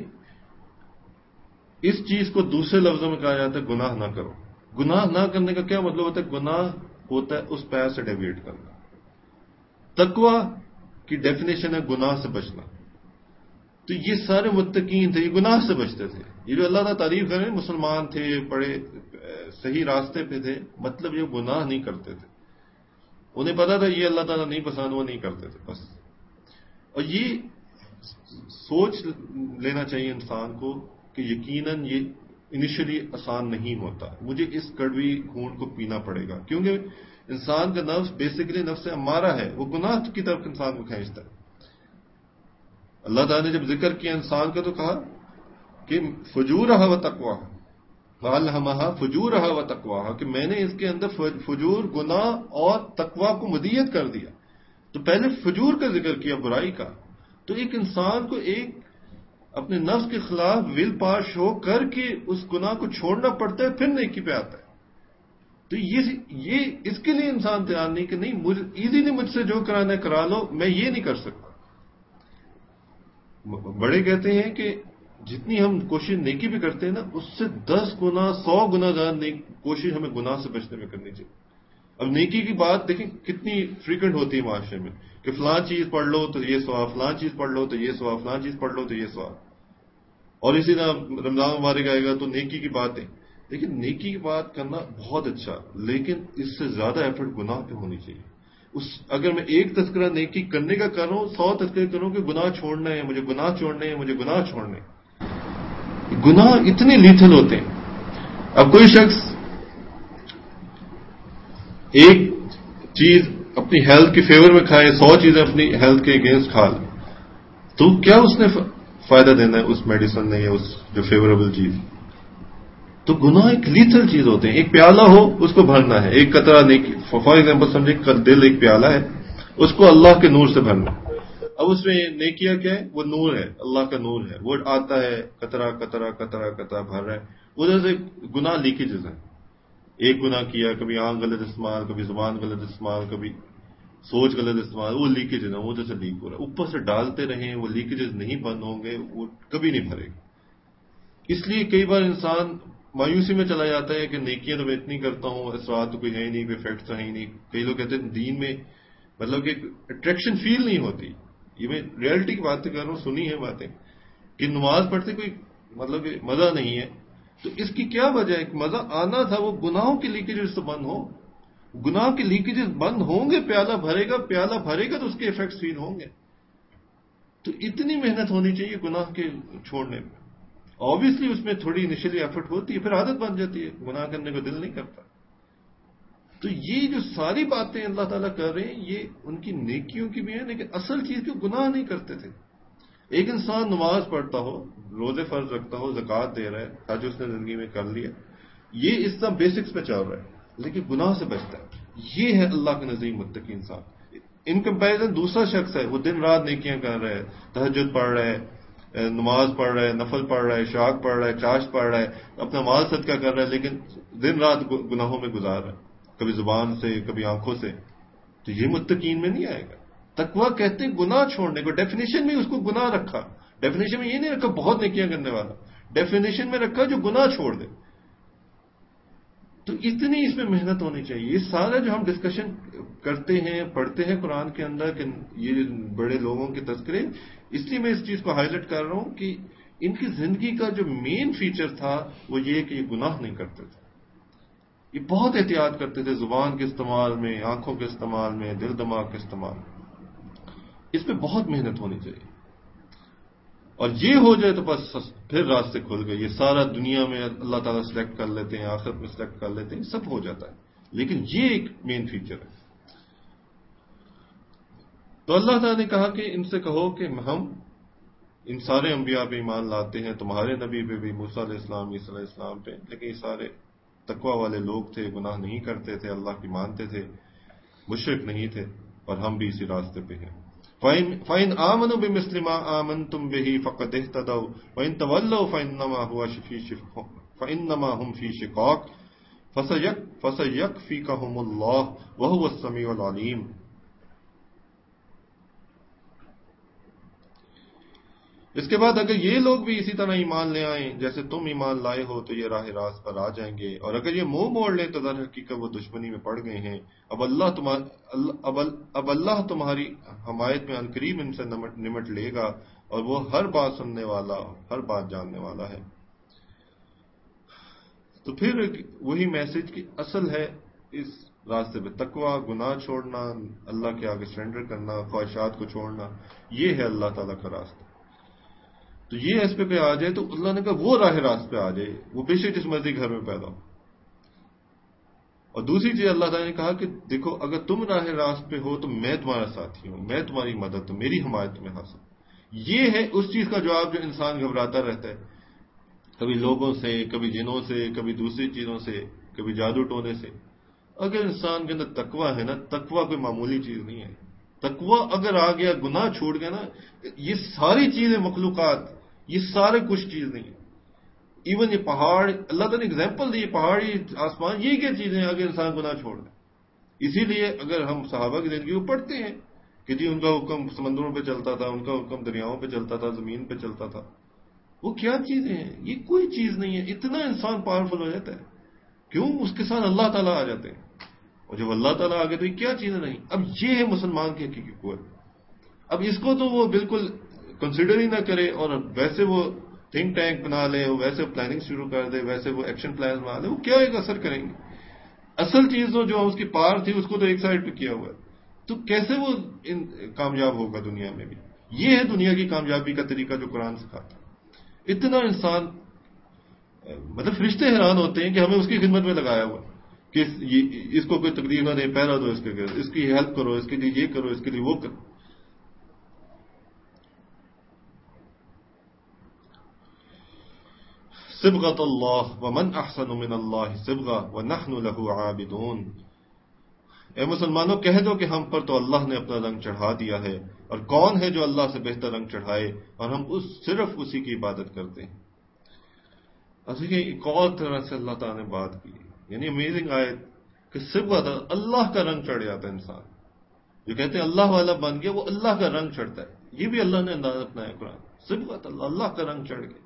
اس چیز کو دوسرے لفظوں میں کہا جاتا ہے گناہ نہ کرو. گناہ نہ کرنے کا کیا مطلب ہوتا ہے؟ گناہ ہوتا ہے اس پیر سے ڈیویٹ کرنا. تقوی کی ڈیفینیشن ہے گناہ سے بچنا. تو یہ سارے متقین تھے، یہ گناہ سے بچتے تھے. یہ جو اللہ تعالیٰ تعریف کریں مسلمان تھے، بڑے صحیح راستے پہ تھے، مطلب یہ گناہ نہیں کرتے تھے. انہیں پتا تھا یہ اللہ تعالیٰ نہیں پسند، وہ نہیں کرتے تھے بس. اور یہ سوچ لینا چاہیے انسان کو کہ یقیناً یہ انیشلی آسان نہیں ہوتا، مجھے اس کڑوی خون کو پینا پڑے گا، کیونکہ انسان کا نفس بیسیکلی نفس امارہ ہے، وہ گناہ کی طرف انسان کو کھینچتا ہے. اللہ تعالیٰ نے جب ذکر کیا انسان کا تو کہا کہ فجورہا و تقواہا، فالہمہا فجورہا و تقواہا، کہ میں نے اس کے اندر فجور گناہ اور تقوی کو مدیت کر دیا. تو پہلے فجور کا ذکر کیا، برائی کا. تو ایک انسان کو ایک اپنے نفس کے خلاف ول پاور شو کر کے اس گناہ کو چھوڑنا پڑتا ہے، پھر نیکی پہ آتا ہے. تو یہ اس کے لیے انسان تیار نہیں کہ نہیں ایزیلی مجھ سے جو کرانا ہے کرا لو، میں یہ نہیں کر سکتا. بڑے کہتے ہیں کہ جتنی ہم کوشش نیکی پہ کرتے ہیں نا، اس سے 10 گنا 100 گنا زیادہ کوشش ہمیں گناہ سے بچنے میں کرنی چاہیے. اب نیکی کی بات دیکھیں کتنی فریکوینٹ ہوتی ہے معاشرے میں کہ فلاں چیز پڑھ لو تو یہ ثواب، فلاں چیز پڑھ لو تو یہ ثواب، فلاں چیز پڑھ لو تو یہ ثواب. اور اسی طرح رمضان مبارک آئے گا تو نیکی کی باتیں. لیکن نیکی کی بات کرنا بہت اچھا، لیکن اس سے زیادہ ایفرٹ گناہ پہ ہونی چاہیے. اگر میں ایک تذکرہ نیکی کرنے کا کر رہا ہوں، 100 تذکرے کروں کہ گناہ چھوڑنا ہے، مجھے گناہ چھوڑنے ہیں، مجھے گناہ چھوڑنے ہیں. گناہ اتنے لیتھل ہوتے ہیں. اب کوئی شخص ایک چیز اپنی ہیلتھ کی فیور میں کھائے، 100 چیزیں اپنی ہیلتھ کے اگینسٹ کھا لے، تو کیا اس نے فائدہ دینا ہے اس میڈیسن نے یا اس جو فیوریبل چیز. تو گناہ ایک لیتھل چیز ہوتے ہیں. ایک پیالہ ہو اس کو بھرنا ہے، ایک قطرہ نیکی، فار ایگزامپل سمجھے دل ایک پیالہ ہے، اس کو اللہ کے نور سے بھرنا. اب اس میں نیکیاں کیا ہے؟ وہ نور ہے، اللہ کا نور ہے، وہ آتا ہے قطرہ قطرہ قطرہ قطرہ بھر رہا ہے. ادھر سے گناہ لیکیجز ہیں. ایک گناہ کیا، کبھی آنکھ غلط استعمال، کبھی زبان غلط استعمال، کبھی سوچ غلط استعمال، وہ لیکیجز ہیں، وہ ادھر سے لیک ہو رہا ہے. اوپر سے ڈالتے رہیں، وہ لیکیجز نہیں بند ہوں گے، وہ کبھی نہیں بھرے گا. اس لیے کئی بار انسان مایوسی میں چلا جاتا ہے کہ نیکیاں تو میں اتنی کرتا ہوں، اثرات تو کوئی ہے ہی نہیں، کوئی افیکٹ تو ہے ہی نہیں. کئی لوگ کہتے ہیں دین میں مطلب کہ اٹریکشن فیل نہیں ہوتی. یہ میں ریئلٹی کی باتیں کر رہا ہوں، سنی ہے باتیں کہ نماز پڑھتے کوئی مطلب کہ مزہ نہیں ہے. تو اس کی کیا وجہ ہے؟ مزہ آنا تھا، وہ گناہوں کے لیکیجز تو بند ہو. گناہ کے لیکیجز بند ہوں گے، پیالہ بھرے گا، پیالہ بھرے گا تو اس کے ایفیکٹس فیل ہوں گے. تو اتنی محنت ہونی چاہیے گناہ کے چھوڑنے میں. آبویسلی اس میں تھوڑی انیشلی ایفرٹ ہوتی ہے، پھر عادت بن جاتی ہے، گناہ کرنے کو دل نہیں کرتا. تو یہ جو ساری باتیں اللہ تعالیٰ کر رہے ہیں، یہ ان کی نیکیوں کی بھی ہیں، لیکن اصل چیز کہ گناہ نہیں کرتے تھے. ایک انسان نماز پڑھتا ہو، روزے فرض رکھتا ہو، زکوٰۃ دے رہا ہے، حج اس نے زندگی میں کر لیا، یہ اس طرح بیسکس پہ چل رہا ہے، لیکن گناہ سے بچتا ہے. یہ ہے اللہ کے نزدیک متقی انسان. ان کمپیریزن دوسرا شخص ہے، وہ دن رات نیکیاں کر رہا ہے، تہجد پڑھ رہا ہے، نماز پڑھ رہا ہے، نفل پڑھ رہا ہے، شاق پڑھ رہا ہے، چاشت پڑھ رہا ہے، اپنا مال صدقہ کر رہا ہے، لیکن دن رات گناہوں میں گزار رہا ہے، کبھی زبان سے کبھی آنکھوں سے. تو یہ متقین میں نہیں آئے گا. تقویٰ کہتے ہیں گناہ چھوڑنے کو. ڈیفینیشن میں اس کو گناہ رکھا، ڈیفینیشن میں یہ نہیں رکھا بہت نیکیاں کرنے والا، ڈیفینیشن میں رکھا جو گناہ چھوڑ دے. تو اتنی اس میں محنت ہونی چاہیے. یہ سارا جو ہم ڈسکشن کرتے ہیں، پڑھتے ہیں قرآن کے اندر کہ یہ بڑے لوگوں کے تذکرے، اس لیے میں اس چیز کو ہائی لائٹ کر رہا ہوں کہ ان کی زندگی کا جو مین فیچر تھا وہ یہ کہ یہ گناہ نہیں کرتے تھے. یہ بہت احتیاط کرتے تھے زبان کے استعمال میں، آنکھوں کے استعمال میں، دل دماغ کے استعمال میں. اس پہ بہت محنت ہونی چاہیے. اور یہ ہو جائے تو بس پھر راستے کھل گئے. یہ سارا دنیا میں اللہ تعالیٰ سلیکٹ کر لیتے ہیں، آخرت میں سلیکٹ کر لیتے ہیں، سب ہو جاتا ہے. لیکن یہ ایک مین فیچر ہے. تو اللہ تعالیٰ نے کہا کہ ان سے کہو کہ ہم ان سارے انبیاء پہ ایمان لاتے ہیں، تمہارے نبی پہ بھی، موسیٰ علیہ السلام، عیسیٰ علیہ السلام پہ، لیکن یہ سارے تقوی والے لوگ تھے، گناہ نہیں کرتے تھے، اللہ کی مانتے تھے، مشرک نہیں تھے، اور ہم بھی اسی راستے پہ ہیں. فَإِنْ آمَنُوا بِمِثْلِ مَا آمَنْتُمْ بِهِ فَقَدِ اهْتَدَوْا وَإِنْ تَوَلَّوْا فَإِنَّمَا هُمْ فِي شِقَاقٍ فَسَيَكْفِيكَهُمُ اللَّهُ وَهُوَ السَّمِيعُ الْعَلِيمُ. اس کے بعد اگر یہ لوگ بھی اسی طرح ایمان لے آئیں جیسے تم ایمان لائے ہو تو یہ راہ راست پر آ جائیں گے، اور اگر یہ منہ موڑ لیں تو در حقیقت وہ دشمنی میں پڑ گئے ہیں۔ اب اللہ تمہاری حمایت میں عنقریب ان سے نمٹ لے گا، اور وہ ہر بات سننے والا، ہر بات جاننے والا ہے۔ تو پھر وہی میسج کی اصل ہے اس راستے پہ تقویٰ، گناہ چھوڑنا، اللہ کے آگے سرنڈر کرنا، خواہشات کو چھوڑنا، یہ ہے اللہ تعالیٰ کا راستہ۔ تو یہ اس پہ آ جائے تو اللہ نے کہا وہ راہ راست پہ آ جائے، وہ بے شک جس مرضی گھر میں پیدا ہو۔ اور دوسری چیز اللہ تعالیٰ نے کہا کہ دیکھو اگر تم راہ راست پہ ہو تو میں تمہارا ساتھی ہوں، میں تمہاری مدد ہوں، میری حمایت تمہیں حاصل۔ یہ ہے اس چیز کا جواب جو انسان گھبراتا رہتا ہے، کبھی لوگوں سے، کبھی جنوں سے، کبھی دوسری چیزوں سے، کبھی جادو ٹونے سے۔ اگر انسان کے اندر تقویٰ ہے نا، تقویٰ کوئی معمولی چیز نہیں ہے۔ تقویٰ اگر آ گیا، گناہ چھوٹ گیا نا، یہ ساری چیزیں مخلوقات، یہ سارے کچھ چیز نہیں ہے۔ ایون یہ پہاڑ، اللہ تعالیٰ نے اگزامپل دی، پہاڑ، یہ آسمان، یہ کیا چیزیں ہیں اگر انسان گناہ چھوڑ دے۔ اسی لیے اگر ہم صحابہ کی زندگی کو پڑھتے ہیں کہ جی ان کا حکم سمندروں پہ چلتا تھا، ان کا حکم دریاؤں پہ چلتا تھا، زمین پہ چلتا تھا، وہ کیا چیزیں ہیں؟ یہ کوئی چیز نہیں ہے۔ اتنا انسان پاورفل ہو جاتا ہے، کیوں؟ اس کے ساتھ اللہ تعالیٰ آ جاتے ہیں، اور جب اللہ تعالیٰ آ گئے تو یہ کیا چیزیں نہیں۔ اب یہ ہے مسلمان کی حقیقی قوت۔ اب اس کو تو وہ بالکل کنسیڈر ہی نہ کرے، اور ویسے وہ تھنک ٹینک بنا لے، ویسے پلاننگ شروع کر دے، ویسے وہ ایکشن پلان بنا لے، وہ کیا ایک اثر کریں گے؟ اصل چیز جو اس کی پار تھی اس کو تو ایک سائڈ پہ کیا ہوا ہے، تو کیسے وہ کامیاب ہوگا دنیا میں بھی؟ یہ ہے دنیا کی کامیابی کا طریقہ جو قرآن سکھاتا ہے۔ اتنا انسان، مطلب فرشتے حیران ہوتے ہیں کہ ہمیں اس کی خدمت میں لگایا ہوا کہ اس کو کوئی تکلیف نہ دے، پہرا دو، اس کی ہیلپ کرو، اس کے لیے یہ کرو، اس کے لیے وہ کرو۔ صبغۃ اللہ ومن احسن من اللہ صبغہ ونحن له عابدون۔ اے مسلمانوں کہہ دو کہ ہم پر تو اللہ نے اپنا رنگ چڑھا دیا ہے، اور کون ہے جو اللہ سے بہتر رنگ چڑھائے، اور ہم صرف اسی کی عبادت کرتے ہیں۔ اصل کہ ایک اور طرح سے اللہ تعالیٰ نے بات کی، یعنی امیزنگ آیت کہ صبغۃ اللہ کا رنگ چڑھ جاتا ہے۔ انسان جو کہتے ہیں اللہ والا بن گیا، وہ اللہ کا رنگ چڑھتا ہے۔ یہ بھی اللہ نے انداز اپنایا قرآن، صبغۃ اللہ کا رنگ چڑھ گیا۔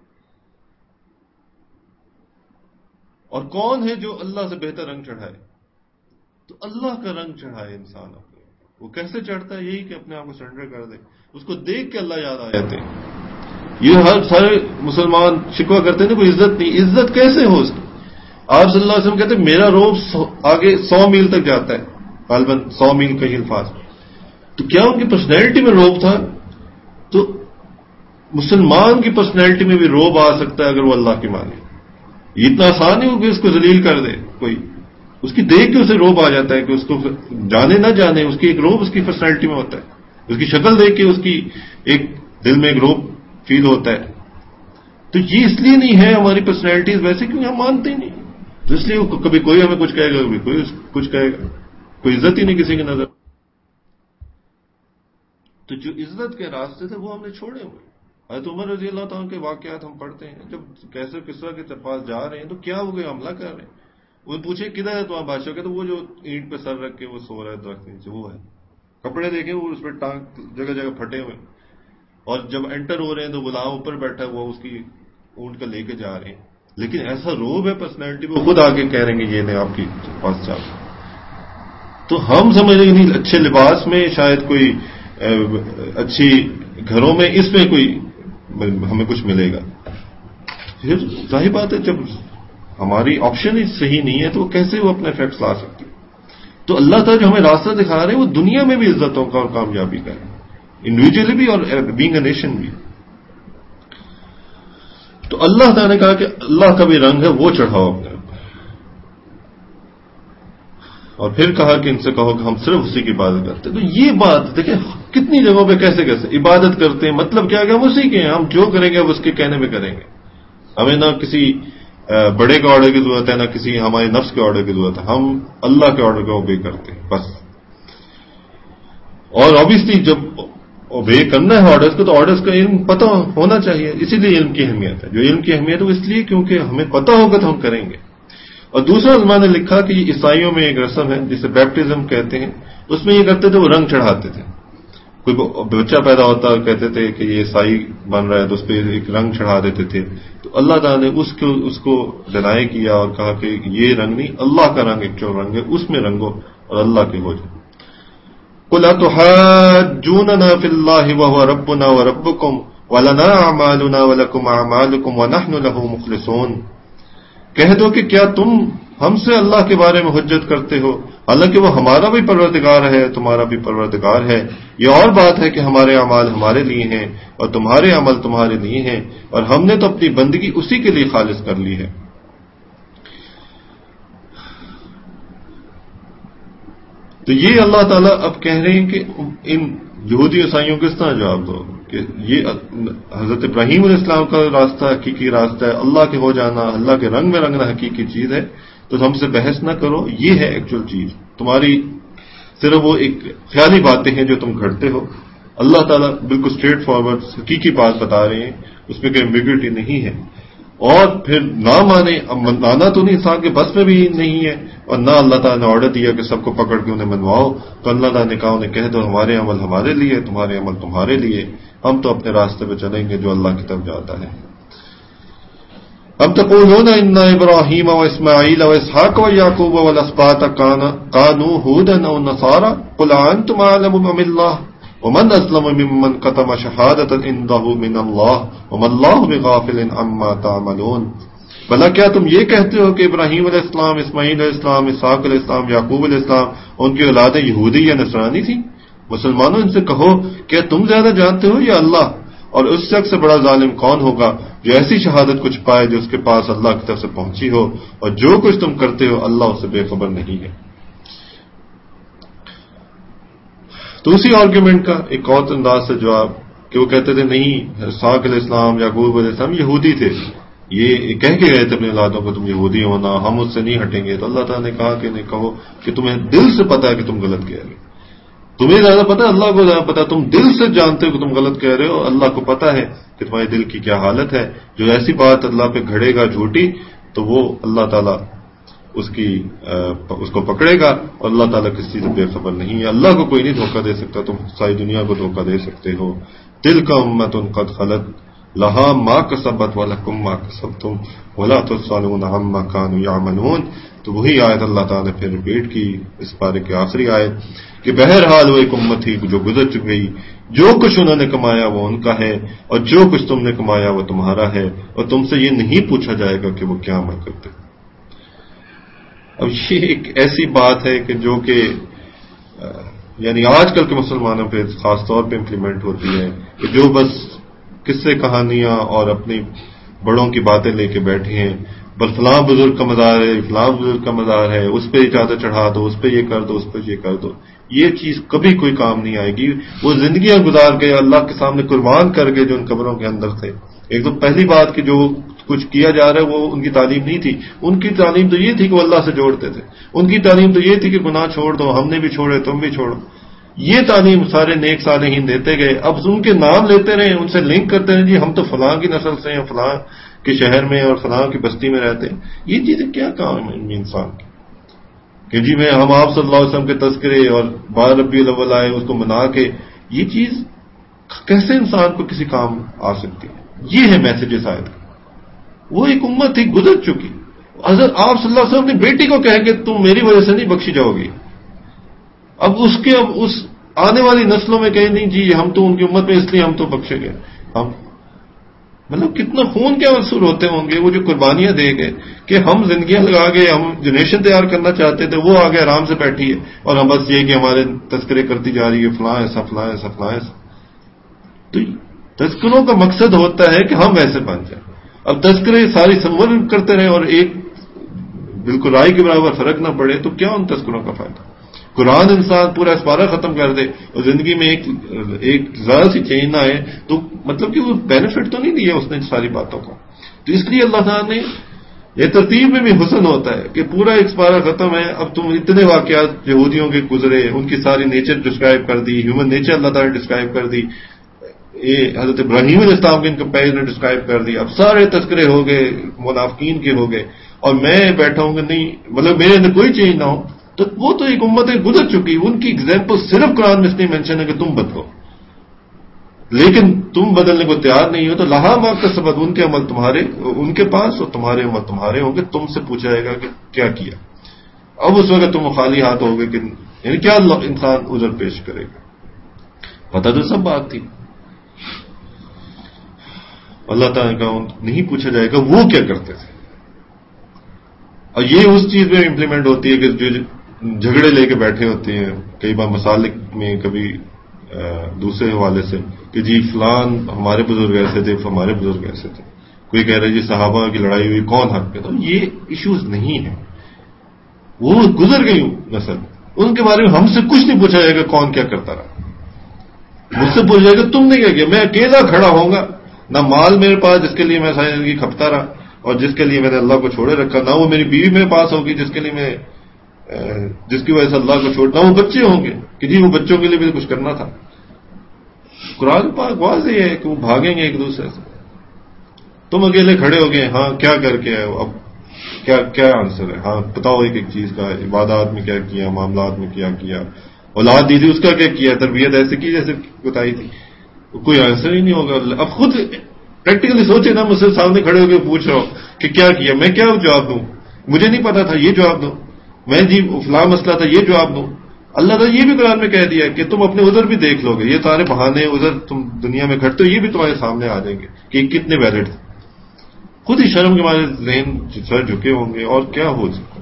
اور کون ہے جو اللہ سے بہتر رنگ چڑھائے؟ تو اللہ کا رنگ چڑھائے انسان اپنے۔ وہ کیسے چڑھتا ہے؟ یہی کہ اپنے آپ کو سرنڈر کر دے، اس کو دیکھ کے اللہ یاد آ جاتے ہیں۔ یہ ہر سارے مسلمان شکوہ کرتے ہیں کوئی عزت نہیں، عزت کیسے ہو اس کی؟ آپ صلی اللہ علیہ وسلم کہتے ہیں میرا روب آگے 100 میل تک جاتا ہے، غالباً 100 میل کہیں الفاظ میں۔ تو کیا ان کی پرسنالٹی میں روب تھا؟ تو مسلمان کی پرسنالٹی میں بھی روب آ سکتا ہے اگر وہ اللہ کی مانے۔ یہ اتنا آسان نہیں ہو کہ اس کو ذلیل کر دے کوئی، اس کی دیکھ کے اسے روب آ جاتا ہے کہ اس کو جانے نہ جانے، اس کی ایک روب اس کی پرسنالٹی میں ہوتا ہے۔ اس کی شکل دیکھ کے اس کی ایک دل میں ایک روب فیل ہوتا ہے۔ تو یہ اس لیے نہیں ہے ہماری پرسنالٹیز ویسے کیونکہ ہم مانتے ہی نہیں، تو اس لیے کبھی کوئی ہمیں کچھ کہے گا، کبھی کوئی کچھ کہے گا، کوئی عزت ہی نہیں کسی کی نظر۔ تو جو عزت کے راستے تھے وہ ہم نے چھوڑے ہوئے۔ حضرت عمر رضی اللہ تعالیٰ کے واقعات ہم پڑھتے ہیں، جب کیسر کسریٰ کے پاس جا رہے ہیں تو کیا ہو گیا، حملہ کر رہے ہیں۔ وہ پوچھے کدھر ہے تمہارا بادشاہ؟ کہ تو وہ جو اینٹ پہ سر رکھ کے وہ سو رہا ہے درخت نیچے، وہ ہے۔ کپڑے دیکھیں وہ اس پہ ٹانگ جگہ جگہ پھٹے ہوئے، اور جب انٹر ہو رہے ہیں تو غلام اوپر بیٹھا ہوا اس کی اونٹ کا لے کے جا رہے ہیں، لیکن ایسا روب ہے پرسنالٹی پہ، خود آگے کہہ رہے ہیں کہ یہ نہیں آپ کی پاس چل۔ تو ہم سمجھ رہے ہیں اچھے لباس میں شاید کوئی اچھی گھروں میں اس میں کوئی ہمیں کچھ ملے گا۔ پھر ظاہر بات ہے جب ہماری آپشن ہی صحیح نہیں ہے تو وہ کیسے وہ اپنے افیکٹس لا سکتی؟ تو اللہ تعالیٰ جو ہمیں راستہ دکھا رہے ہیں وہ دنیا میں بھی عزتوں کا اور کامیابی کا ہے، انڈیویجلی بھی اور بینگ اے نیشن بھی۔ تو اللہ تعالیٰ نے کہا کہ اللہ کا بھی رنگ ہے وہ چڑھاؤ اپنے اوپر، اور پھر کہا کہ ان سے کہو کہ ہم صرف اسی کی عبادت کرتے ہیں۔ تو یہ بات دیکھیں کتنی جگہوں پہ کیسے عبادت کرتے ہیں، مطلب کیا کہ ہم اسی کے ہیں، ہم جو کریں گے اس کے کہنے میں کریں گے، ہمیں نہ کسی بڑے کا آرڈر کی ضرورت ہے، نہ کسی ہمارے نفس کے آرڈر کی ضرورت ہے، ہم اللہ کے آرڈر کو اوبے کرتے ہیں بس۔ اور آبویسلی جب اوبے کرنا ہے آرڈرز کو تو آرڈرز کا علم پتہ ہونا چاہیے، اسی لیے علم کی اہمیت ہے۔ جو علم کی اہمیت ہے وہ اس لیے کیونکہ ہمیں پتہ ہوگا تو ہم کریں گے۔ اور دوسرا علماء نے لکھا کہ یہ عیسائیوں میں ایک رسم ہے جسے بیپٹزم کہتے ہیں، اس میں یہ کرتے تھے وہ رنگ چڑھاتے تھے، کوئی بچہ پیدا ہوتا کہتے تھے کہ یہ عیسائی بن رہا ہے تو اس پہ ایک رنگ چڑھا دیتے تھے، تو اللہ تعالیٰ نے اس کو ڈینائی کیا اور کہا کہ یہ رنگ نہیں، اللہ کا رنگ ایک رنگ ہے، اس میں رنگو اور اللہ کے ہو جائے۔ قُلْ أَتُحَاجُّونَنَا فِي اللَّهِ وَهُوَ رَبُّنَا وَرَبُّكُمْ وَلَنَا أَعْمَالُنَا وَلَكُمْ أَعْمَالُكُمْ وَنَحْنُ لَهُ مُخْلِصُونَ، کہہ دو کہ کیا تم ہم سے اللہ کے بارے میں حجت کرتے ہو، حالانکہ وہ ہمارا بھی پروردگار ہے، تمہارا بھی پروردگار ہے۔ یہ اور بات ہے کہ ہمارے اعمال ہمارے لیے ہیں اور تمہارے عمل تمہارے لیے ہیں، اور ہم نے تو اپنی بندگی اسی کے لیے خالص کر لی ہے۔ تو یہ اللہ تعالیٰ اب کہہ رہے ہیں کہ ان یہودی عیسائیوں کو کس طرح جواب دو کہ یہ حضرت ابراہیم علیہ السلام کا راستہ حقیقی راستہ ہے، اللہ کے ہو جانا، اللہ کے رنگ میں رنگنا حقیقی چیز ہے، تو ہم سے بحث نہ کرو، یہ ہے ایکچوئل چیز، تمہاری صرف وہ ایک خیالی باتیں ہیں جو تم گھڑتے ہو۔ اللہ تعالیٰ بالکل اسٹریٹ فارورڈ حقیقی بات بتا رہے ہیں، اس میں کوئی ایمبیگوٹی نہیں ہے۔ اور پھر نہ مانے، اب منانا تو نہیں، انسان کے بس میں بھی نہیں ہے، اور نہ اللہ تعالیٰ نے آرڈر دیا کہ سب کو پکڑ کے انہیں منواؤ، تو اللہ تعالیٰ نے کہا انہیں کہہ دو ہمارے عمل ہمارے لیے، تمہارے عمل تمہارے لیے، ہم تو اپنے راستے پہ چلیں گے جو اللہ کی طرف جاتا ہے۔ ام تقولون ان ابراہیم واسماعیل واسحاق ویعقوب والاسباط كانوا هودا او نصارى قل انتم اعلم ام اللہ ومن اسلم ممن كتم شهادة عنده من اللہ وما اللہ بغافل عما تعملون، بھلا کیا تم یہ کہتے ہو کہ ابراہیم علیہ السلام، اسماعیل علیہ السلام، اسحاق علیہ السلام، یعقوب علیہ السلام ان کی اولادیں یہودی یا نصرانی تھیں؟ مسلمانوں ان سے کہو کیا تم زیادہ جانتے ہو یا اللہ؟ اور اس شخص سے بڑا ظالم کون ہوگا جو ایسی شہادت کچھ پائے جو اس کے پاس اللہ کی طرف سے پہنچی ہو، اور جو کچھ تم کرتے ہو اللہ اس سے بے خبر نہیں ہے۔ تو اسی آرگیومنٹ کا ایک اور انداز سے جواب کہ وہ کہتے تھے نہیں، اسحاق علیہ السلام، یعقوب علیہ السلام یہودی تھے، یہ کہہ کے گئے تھے اپنے اولادوں کو تم یہودی ہونا، ہم اس سے نہیں ہٹیں گے، تو اللہ تعالیٰ نے کہا کہ نہیں، کہو کہ تمہیں دل سے پتا ہے کہ تم غلط کہہ رہے ہو، تمہیں زیادہ پتا، اللہ کو زیادہ پتا، تم دل سے جانتے ہو کہ تم غلط کہہ رہے ہو، اللہ کو پتا ہے کہ تمہارے دل کی کیا حالت ہے۔ جو ایسی بات اللہ پہ گھڑے گا جھوٹی، تو وہ اللہ تعالیٰ اس کو پکڑے گا، اور اللہ تعالیٰ کسی سے بے خبر نہیں ہے۔ اللہ کو کوئی نہیں دھوکہ دے سکتا، تم ساری دنیا کو دھوکہ دے سکتے ہو۔ تلک امۃ قد خلت لہا ما کسبت ولکم ما کسبتم ولا تسألون عما كانوا يعملون۔ تو وہی آیت اللہ تعالیٰ نے پھر ریپیٹ کی اس پارے کی آخری آیت کہ بہرحال وہ ایک امت تھی جو گزر چک گئی، جو کچھ انہوں نے کمایا وہ ان کا ہے، اور جو کچھ تم نے کمایا وہ تمہارا ہے، اور تم سے یہ نہیں پوچھا جائے گا کہ وہ کیا عمل کرتے۔ اب یہ ایک ایسی بات ہے کہ جو کہ یعنی آج کل کے مسلمانوں پہ خاص طور پہ امپلیمنٹ ہوتی ہے کہ جو بس قصے کہانیاں اور اپنی بڑوں کی باتیں لے کے بیٹھے ہیں، بس فلاں بزرگ کا مزار ہے، فلاں بزرگ کا مزار ہے، اس پہ چادر چڑھا دو، اس پہ یہ کر دو، اس پہ یہ کر دو، یہ چیز کبھی کوئی کام نہیں آئے گی۔ وہ زندگیاں گزار گئے اللہ کے سامنے قربان کر گئے جو ان قبروں کے اندر تھے۔ ایک تو پہلی بات کہ جو کچھ کیا جا رہا ہے وہ ان کی تعلیم نہیں تھی، ان کی تعلیم تو یہ تھی کہ وہ اللہ سے جوڑتے تھے، ان کی تعلیم تو یہ تھی کہ گناہ چھوڑ دو، ہم نے بھی چھوڑے تم بھی چھوڑو، یہ تعلیم سارے نیک صالحین دیتے گئے۔ اب ان کے نام لیتے رہے، ان سے لنک کرتے رہے، جی ہم تو فلاں کی نسل سے ہیں، فلاں کے شہر میں اور فلاں کی بستی میں رہتے ہیں۔ یہ چیزیں کیا کام ہے انسان کی کہ جی میں ہم آپ صلی اللہ علیہ وسلم کے تذکرے اور 12 ربیع الاول آئے اس کو منا کے، یہ چیز کیسے انسان کو کسی کام آ سکتی ہے؟ یہ ہے میسج اس آیت کا۔ وہ ایک امت تھی گزر چکی، حضرت آپ صلی اللہ علیہ وسلم نے بیٹی کو کہا کہ تم میری وجہ سے نہیں بخشی جاؤ گی، اب اس آنے والی نسلوں میں کہیں نہیں جی ہم تو ان کی امت میں اس لیے ہم تو بخشے گئے، ہم مطلب کتنا خون کے آنسو ہوتے ہوں گے وہ جو قربانیاں دے گئے کہ ہم زندگیاں لگا گئے، ہم جنریشن تیار کرنا چاہتے تھے، وہ آگے آرام سے بیٹھی ہے اور ہم بس یہ کہ ہمارے تذکرے کرتی جا رہی ہے فلاں ایسا فلاں ایسا فلاں ایسا۔ تو تذکروں کا مقصد ہوتا ہے کہ ہم ویسے بن جائیں۔ اب تذکرے ساری سمور کرتے رہے اور ایک بالکل رائے کے برابر فرق نہ پڑے تو کیا ان تذکروں کا فائدہ؟ قرآن انسان پورا اسپارہ ختم کر دے اور زندگی میں ایک ذرا سی چینج نہ آئے تو مطلب کہ وہ بینیفٹ تو نہیں دیا اس نے ساری باتوں کا۔ تو اس لیے اللہ تعالیٰ نے یہ ترتیب میں بھی حسن ہوتا ہے کہ پورا ایک اسپارہ ختم ہے، اب تم اتنے واقعات یہودیوں کے گزرے، ان کی ساری نیچر ڈسکرائب کر دی، ہیومن نیچر اللہ تعالیٰ نے ڈسکرائب کر دی، یہ حضرت ابراہیم علیہ السلام کے ان کمپیئر نے ڈسکرائب کر دی، اب سارے تذکرے ہو گئے، منافقین کے ہو گئے، اور میں بیٹھا ہوں کہ نہیں مطلب میرے اندر کوئی چینج نہ ہو، تو وہ تو ایک امت گزر چکی، ان کی ایگزامپل صرف قرآن میں اس لیے مینشن ہے کہ تم بدلو، لیکن تم بدلنے کو تیار نہیں ہو تو لہا ما کا سبب ان کے عمل تمہارے ان کے پاس اور تمہارے عمل تمہارے ہوں گے. تم سے پوچھا جائے گا کہ کیا کیا. اب اس وقت تم خالی ہاتھ ہوگے کہ یعنی کیا انسان عذر پیش کرے گا. پتہ تو سب بات تھی. اللہ تعالیٰ کا نہیں پوچھا جائے گا وہ کیا کرتے تھے. اور یہ اس چیز میں امپلیمنٹ ہوتی ہے کہ جو جھگڑے لے کے بیٹھے ہوتے ہیں کئی بار مسالک میں, کبھی دوسرے حوالے سے کہ جی فلان ہمارے بزرگ ایسے تھے, ہمارے بزرگ ایسے تھے. کوئی کہہ رہا ہے جی صحابہ کی لڑائی ہوئی کون حق پہ. تو یہ ایشوز نہیں ہیں, وہ گزر گئی نسل, ان کے بارے میں ہم سے کچھ نہیں پوچھا جائے گا کون کیا کرتا رہا. مجھ سے پوچھا جائے گا تم نے کیا کیا. میں اکیلا کھڑا ہوں گا, نہ مال میرے پاس جس کے لیے میں ساری زندگی کھپتا رہا اور جس کے لیے میں نے اللہ کو چھوڑے رکھا, نہ وہ میری بیوی میرے پاس ہوگی جس کے لیے میں جس کی وجہ سے اللہ کو چھوڑنا, وہ بچے ہوں گے کہ جی وہ بچوں کے لیے بھی کچھ کرنا تھا. قرآن پاک واضح ہے کہ وہ بھاگیں گے ایک دوسرے سے. تم اکیلے کھڑے ہو گئے, ہاں کیا کر کے آئے ہو, اب کیا آنسر ہے, ہاں بتاؤ ایک ایک چیز کا, عبادات میں کیا کیا, معاملات میں کیا کیا, اولاد دی تھی اس کا کیا کیا, تربیت ایسے کی جیسے بتائی تھی. کوئی آنسر ہی نہیں ہوگا. اب خود پریکٹیکلی سوچے نا, مجھ سے سامنے کھڑے ہو کے پوچھ رہا ہوں کہ کیا کیا, میں کیا جواب دوں. مجھے نہیں پتا تھا یہ جواب دوں, میں جی فلاں مسئلہ تھا یہ جواب دوں. اللہ تعالیٰ یہ بھی قرآن میں کہہ دیا کہ تم اپنے عذر بھی دیکھ لو گے. یہ سارے بہانے عذر تم دنیا میں گھٹتے ہو یہ بھی تمہارے سامنے آ جائیں گے کہ کتنے ویلڈ تھے. خود ہی شرم کے ہمارے ذہن سر جھکے ہوں گے اور کیا ہو سکتا.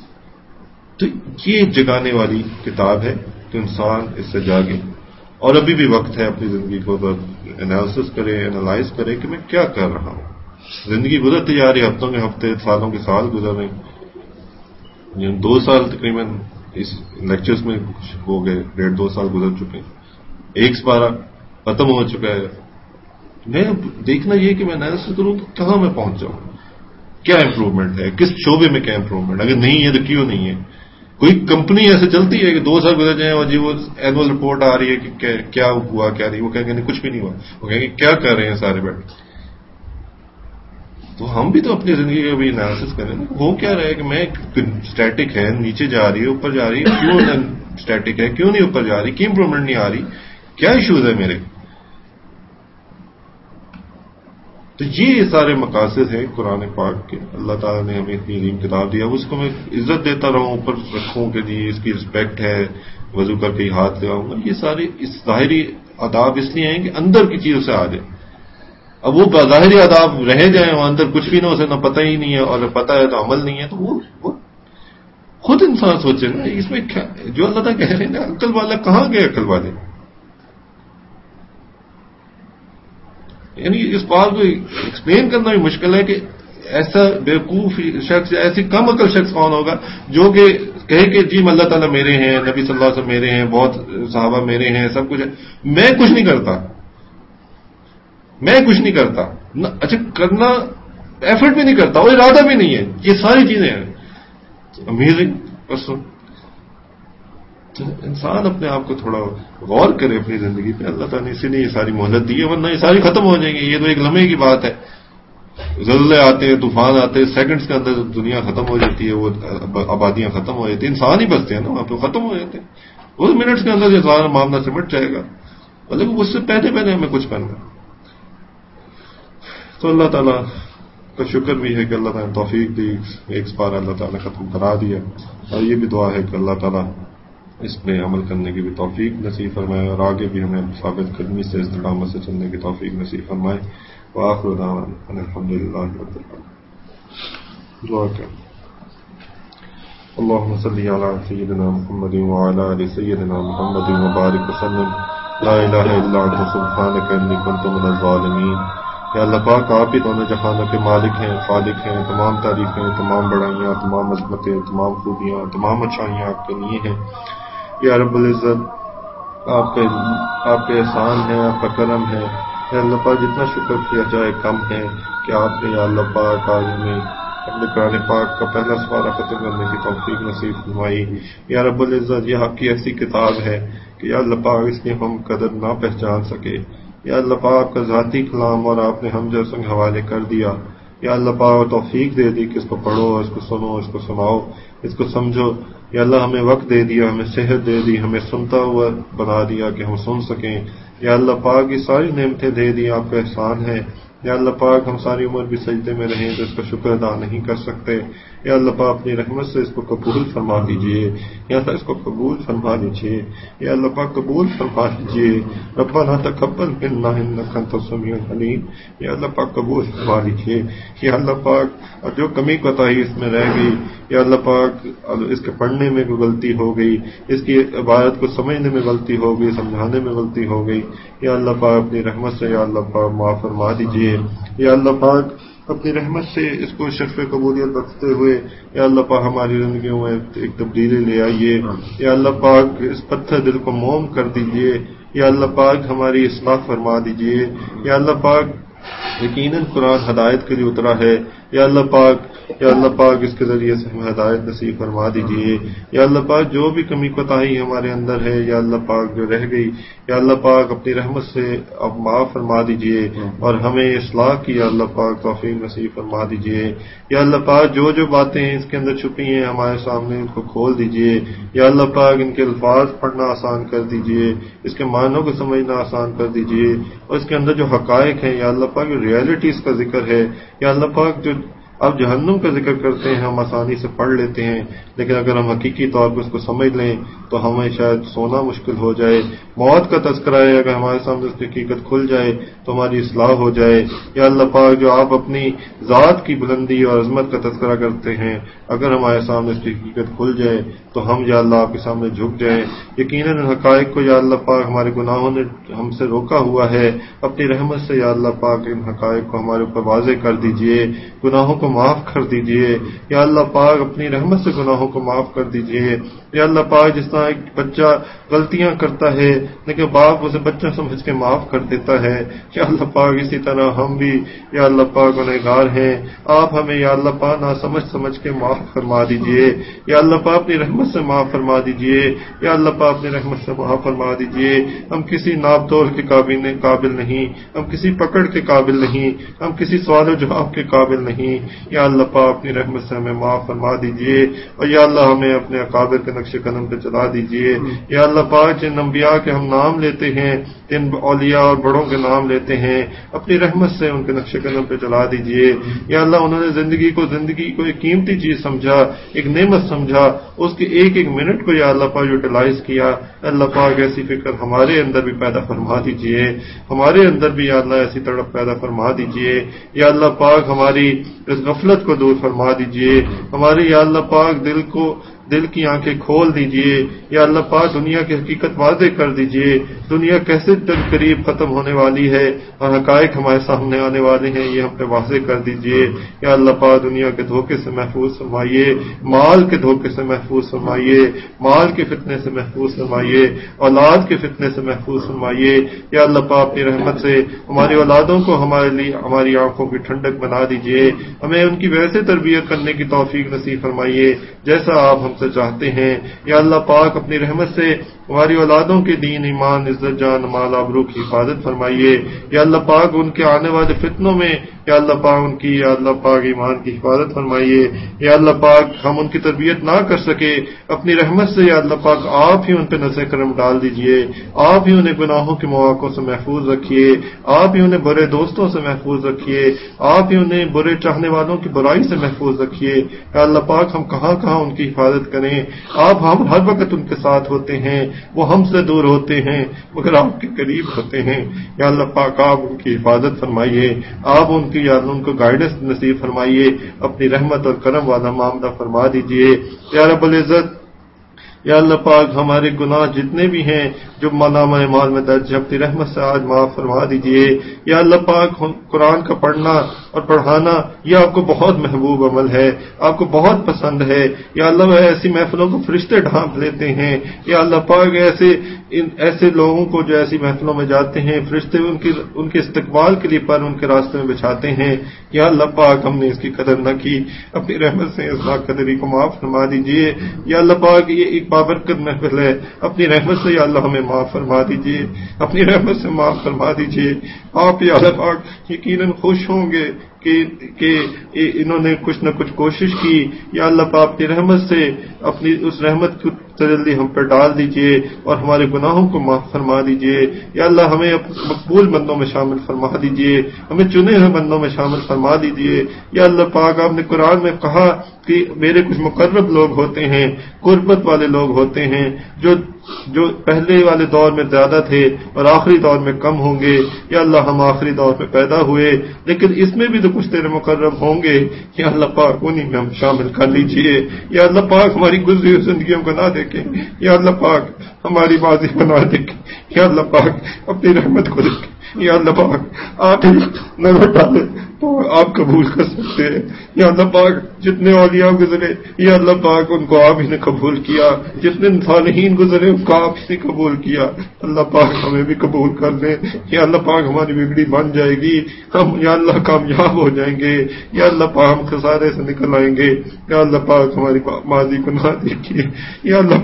تو یہ جگانے والی کتاب ہے کہ انسان اس سے جاگے. اور ابھی بھی وقت ہے اپنی زندگی کو انالیسس کرے, انالائز کرے کہ میں کیا کر رہا ہوں. زندگی گزرتی جا رہی ہے, ہفتوں کے ہفتے, سالوں کے سال گزر رہے ہیں. 2 سال تقریباً اس لیکچرز میں ہو گئے, 1.5-2 سال گزر چکے ہیں. ایک سپارہ ختم ہو چکا ہے. میں دیکھنا یہ کہ میں انالیسس کروں کہ کہاں میں پہنچ جاؤں, کیا امپروومنٹ ہے, کس شعبے میں کیا امپروومنٹ. اگر نہیں ہے تو کیوں نہیں ہے. کوئی کمپنی ایسے چلتی ہے کہ 2 سال گزر جائیں اور جی وہ اینول رپورٹ آ رہی ہے کہ کیا ہوا کیا نہیں, وہ کہیں گے کچھ بھی نہیں ہوا, وہ کہیں گے کیا کر رہے ہیں سارے بیٹھ. تو ہم بھی تو اپنی زندگی کا بھی انالیسس کریں. وہ کیا رہے کہ میں اسٹیٹک ہے, نیچے جا رہی ہے, اوپر جا رہی ہے, کیوں اسٹیٹک ہے, کیوں نہیں اوپر جا رہی, کیوں امپروومنٹ نہیں آ رہی, کیا ایشوز ہے میرے. تو یہ سارے مقاصد ہیں قرآن پاک کے. اللہ تعالیٰ نے ہمیں اتنی عظیم کتاب دیا, اس کو میں عزت دیتا رہوں, اوپر رکھوں کہ جی اس کی رسپیکٹ ہے, وضو کر کے ہاتھ لگاؤں گا. یہ سارے اس ظاہری آداب اس لیے ہیں کہ اندر کی چیزوں سے آ جائے. اب وہ ظاہری آداب رہ جائیں اور اندر کچھ بھی نہ اسے نہ پتہ ہی نہیں ہے, اور پتہ ہے تو عمل نہیں ہے, تو وہ خود انسان سوچے نا اس میں کیا. جو اللہ تعالیٰ کہہ رہے ہیں نا عقل والا کہاں گئے عقل والے. یعنی اس بات کو ایکسپلین کرنا بھی مشکل ہے کہ ایسا بیوقوف شخص, ایسی کم عقل شخص کون ہوگا جو کہ کہے کہ جی اللہ تعالیٰ میرے ہیں, نبی صلی اللہ علیہ وسلم میرے ہیں, بہت صحابہ میرے ہیں, سب کچھ ہے, میں کچھ نہیں کرتا, میں کچھ نہیں کرتا. اچھا کرنا ایفرٹ بھی نہیں کرتا اور ارادہ بھی نہیں ہے. یہ ساری چیزیں ہیں. Amazing person. انسان اپنے آپ کو تھوڑا غور کرے اپنی زندگی پہ. اللہ تعالیٰ نے اسی لیے یہ ساری مہلت دی ہے, ورنہ یہ ساری ختم ہو جائیں گی. یہ تو ایک لمحے کی بات ہے. زلزلے آتے ہیں, طوفان آتے ہیں, سیکنڈز کے اندر دنیا ختم ہو جاتی ہے, وہ آبادیاں ختم ہو جاتی ہیں, انسان ہی بستے ہیں نا وہاں پہ, ختم ہو جاتے ہیں. اس منٹس کے اندر یہ سارا معاملہ سمٹ جائے گا, مطلب اس سے پہلے ہمیں کچھ کرنا. تو اللہ تعالیٰ کا شکر بھی ہے کہ اللہ تعالیٰ نے توفیق دی, ایک بار اللہ تعالیٰ نے ختم کرا دیا. اور یہ بھی دعا ہے کہ اللہ تعالیٰ اس پہ عمل کرنے کی بھی توفیق نصیب فرمائے, اور آگے بھی ہمیں ثابت قدمی سے اس ڈرامہ سے چلنے کی توفیق نصیب فرمائے. وآخر دعوانا الحمدللہ رب العالمین. دعا کریں. اللهم صل على سيدنا محمد وعلى آل سيدنا محمد وبارك وسلم. لا الہ الا انت سبحانک انی کنت من الظالمین. یا اللہ پاک آپ ہی دونوں جہانوں کے مالک ہیں, خالق ہیں. تمام تعریفیں, تمام بڑائیاں, تمام عظمتیں, تمام خوبیاں, تمام اچھائیاں آپ کے لیے ہیں. یا رب العزت, آپ کے احسان ہے, آپ کا کرم ہے. یا اللہ پاک جتنا شکر کیا جائے کم ہے کہ آپ نے یا اللہ پاک آج ہمیں اپنے قرآن پاک کا پہلا سپارہ ختم کرنے کی توفیق نصیب فرمائی. یا رب العزت, یہ آپ کی ایسی کتاب ہے کہ یا اللہ پاک اس کی ہم قدر نہ پہچان سکے. یا اللہ پاک آپ کا ذاتی کلام اور آپ نے ہم جیسے حوالے کر دیا. یا اللہ پاک توفیق دے دی کہ اس کو پڑھو, اس کو سنو, اس کو سناؤ, اس کو سمجھو. یا اللہ ہمیں وقت دے دیا، ہمیں صحت دے دی، ہمیں سنتا ہوا بنا دیا کہ ہم سن سکیں. یا اللہ پاک یہ ساری نعمتیں دے دی، آپ کا احسان ہے. یا اللہ پاک ہم ساری عمر بھی سجدے میں رہیں تو اس کا شکر ادا نہیں کر سکتے. یا اللہ پاک اپنی رحمت سے اس کو قبول فرما دیجئے. یا اللہ اس کو قبول فرما دیجئے. یا اللہ پاک قبول فرما دیجئے. ربنا تقبل منا انک انت السمیع العلیم. یا اللہ پاک قبول فرما دیجئے. یا اللہ پاک جو کمی کوتاہی اس میں رہ گئی، یا اللہ پاک اس کے پڑھنے میں کوئی غلطی ہو گئی، اس کی عبادت کو سمجھنے میں غلطی ہو گئی، سمجھانے میں غلطی ہو گئی، یا اللہ پاک اپنی رحمت سے یا اللہ پاک معاف فرما دیجئے. یا اللہ پاک اپنی رحمت سے اس کو شرف قبولیت رکھتے ہوئے یا اللہ پاک ہماری زندگیوں میں ایک تبدیلی لے آئیے. یا اللہ پاک اس پتھر دل کو موم کر دیجئے. یا اللہ پاک ہماری اصلاح فرما دیجئے. یا اللہ پاک یقیناً قرآن ہدایت کے لیے اترا ہے. یا اللہ پاک اس کے ذریعے سے ہمیں ہدایت نصیب فرما دیجئے. یا اللہ پاک جو بھی کمی کوتاہی ہمارے اندر ہے یا اللہ پاک جو رہ گئی، یا اللہ پاک اپنی رحمت سے اب معاف فرما دیجئے اور ہمیں اصلاح کی یا اللہ پاک توفیق نصیب فرما دیجئے. یا اللہ پاک جو باتیں اس کے اندر چھپی ہیں ہمارے سامنے ان کو کھول دیجئے. یا اللہ پاک ان کے الفاظ پڑھنا آسان کر دیجئے، اس کے معنوں کو سمجھنا آسان کر دیجئے، اور اس کے اندر جو حقائق ہیں یا اللہ پاک جو ریئلٹیز کا ذکر ہے یا اللہ پاک جو اب جہنم کا ذکر کرتے ہیں ہم آسانی سے پڑھ لیتے ہیں، لیکن اگر ہم حقیقی طور پر اس کو سمجھ لیں تو ہمیں شاید سونا مشکل ہو جائے. موت کا تذکرہ ہے، اگر ہمارے سامنے اس کی حقیقت کھل جائے تو ہماری اصلاح ہو جائے. یا اللہ پاک جو آپ اپنی ذات کی بلندی اور عظمت کا تذکرہ کرتے ہیں، اگر ہمارے سامنے اس کی حقیقت کھل جائے تو ہم یا اللہ آپ کے سامنے جھک جائیں. یقیناً ان حقائق کو یا اللہ پاک ہمارے گناہوں نے ہم سے روکا ہوا ہے. اپنی رحمت سے یا اللہ پاک ان حقائق کو ہمارے اوپر واضح کر دیجئے، گناہوں کو معاف کر دیجئے. یا اللہ پاک اپنی رحمت سے گناہوں کو معاف کر دیجئے. یا اللہ پاک جس طرح ایک بچہ غلطیاں کرتا ہے لیکن باپ اسے بچہ سمجھ کے معاف کر دیتا ہے، یا اللہ پاک اسی طرح ہم بھی یا اللہ پاک گنہگار ہیں. آپ ہمیں یا اللہ پاک نہ سمجھ کے معاف فرما دیجئے. یا اللہ پاک اپنی رحمت سے معاف فرما دیجئے. یا اللہ پاک اپنی رحمت سے معاف فرما دیجئے. ہم کسی ناپ تول کے قابل نہیں، ہم کسی پکڑ کے قابل نہیں، ہم کسی سوال و جواب کے قابل نہیں. یا اللہ پاک اپنی رحمت سے ہمیں معاف فرما دیجئے. اور یا اللہ ہمیں اپنے اکابر کے نقش قدم پہ چلا دیجئے. یا اللہ پاک جن انبیاء کے ہم نام لیتے ہیں، جن اولیاء اور بڑوں کے نام لیتے ہیں، اپنی رحمت سے ان کے نقش قدم پہ چلا دیجئے. یا اللہ انہوں نے زندگی کو ایک قیمتی چیز سمجھا، ایک نعمت سمجھا، اس کے ایک منٹ کو یا اللہ پاک یوٹیلائز کیا. اللہ پاک ایسی فکر ہمارے اندر بھی پیدا فرما دیجئے، ہمارے اندر بھی یا اللہ ایسی تڑپ پیدا فرما دیجئے. یا اللہ پاک ہماری اس غفلت کو دور فرما دیجئے، ہمارے یا اللہ پاک دل کی آنکھیں کھول دیجئے. یا اللہ پاک دنیا کی حقیقت واضح کر دیجئے. دنیا کیسے دن قریب ختم ہونے والی ہے اور حقائق ہمارے سامنے آنے والے ہیں، یہ ہم پہ واضح کر دیجئے. یا اللہ پاک دنیا کے دھوکے سے محفوظ فرمائیے، مال کے دھوکے سے محفوظ فرمائیے، مال کے فتنے سے محفوظ فرمائیے، اولاد کے فتنے سے محفوظ فرمائیے. یا اللہ پاک اپنی رحمت سے ہماری اولادوں کو ہمارے لیے ہماری آنکھوں کی ٹھنڈک بنا دیجئے. ہمیں ان کی ویسے تربیت کرنے کی توفیق نصیب فرمائیے جیسا آپ ہم سے چاہتے ہیں. یا اللہ پاک اپنی رحمت سے ہماری اولادوں کے دین، ایمان، عزت، جان، مال، آبرو کی حفاظت فرمائیے. یا اللہ پاک ان کے آنے والے فتنوں میں یا اللہ پاک ان کی یا اللہ پاک ایمان کی حفاظت فرمائیے. یا اللہ پاک ہم ان کی تربیت نہ کر سکے، اپنی رحمت سے یا اللہ پاک آپ ہی ان پہ نظر کرم ڈال دیجئے. آپ ہی انہیں گناہوں کے مواقع سے محفوظ رکھیے، آپ ہی انہیں برے دوستوں سے محفوظ رکھیے، آپ ہی انہیں برے چاہنے والوں کی برائی سے محفوظ رکھیے. یا اللہ پاک ہم کہاں ان کی حفاظت کریں. آپ ہم ہر وقت ان کے ساتھ ہوتے ہیں، وہ ہم سے دور ہوتے ہیں مگر آپ کے قریب ہوتے ہیں. یا اللہ پاک آپ ان کی حفاظت فرمائیے، آپ ان کو گائیڈنس نصیب فرمائیے، اپنی رحمت اور کرم والا معاملہ فرما دیجئے. یا رب العزت یا اللہ پاک ہمارے گناہ جتنے بھی ہیں جو نامہ اعمال میں درج ہے اپنی رحمت سے آج معاف فرما دیجئے. یا اللہ پاک قرآن کا پڑھنا اور پڑھانا یہ آپ کو بہت محبوب عمل ہے، آپ کو بہت پسند ہے. یا اللہ ایسی محفلوں کو فرشتے ڈھانپ لیتے ہیں. یا اللہ پاک ایسے لوگوں کو جو ایسی محفلوں میں جاتے ہیں فرشتے ان کے استقبال کے لیے پر ان کے راستے میں بچھاتے ہیں. یا اللہ پاک ہم نے اس کی قدر نہ کی، اپنی رحمت سے اس قدری کو معاف فرما دیجئے. یا اللہ پاک یہ ایک بابرکت محفل ہے، اپنی رحمت سے یا اللہ ہمیں معاف فرما دیجئے، اپنی رحمت سے معاف فرما دیجئے. آپ یا اللہ پاک یقیناً خوش ہوں گے کہ انہوں نے کچھ نہ کچھ کوشش کی. یا اللہ پاک اپنی رحمت سے اپنی اس رحمت کی تجلی ہم پر ڈال دیجئے اور ہمارے گناہوں کو معاف فرما دیجئے. یا اللہ ہمیں مقبول بندوں میں شامل فرما دیجئے, ہمیں چنے ہوئے بندوں میں شامل فرما دیجئے. یا اللہ پاک آپ نے قرآن میں کہا کہ میرے کچھ مقرب لوگ ہوتے ہیں, قربت والے لوگ ہوتے ہیں جو پہلے والے دور میں زیادہ تھے اور آخری دور میں کم ہوں گے. یا اللہ ہم آخری دور میں پیدا ہوئے لیکن اس میں بھی تو کچھ تیرے مقرب ہوں گے. یا اللہ پاک انہی میں ہم شامل کر لیجئے. یا اللہ پاک ہماری گزری ہوئی زندگیوں کو نہ دیکھیں. یا اللہ پاک ہماری بازی کو نہ دیکھیں. یا اللہ پاک اپنی رحمت کو دیکھیں. یا اللہ پاک آپ نہ ڈالے تو آپ قبول کر سکتے ہیں. یا اللہ پاک جتنے اولیاء گزرے یا اللہ پاک ان کو آپ ہی نے قبول کیا, جتنے صالحین گزرے ان کو آپ ہی نے قبول کیا. اللہ پاک ہمیں بھی قبول کر لیں. یا اللہ پاک ہماری بگڑی بن جائے گی, ہم یا اللہ کامیاب ہو جائیں گے. یا اللہ پاک ہم خسارے سے نکل آئیں گے. یا اللہ پاک ہماری ماضی کو نہ دیکھیے. یا اللہ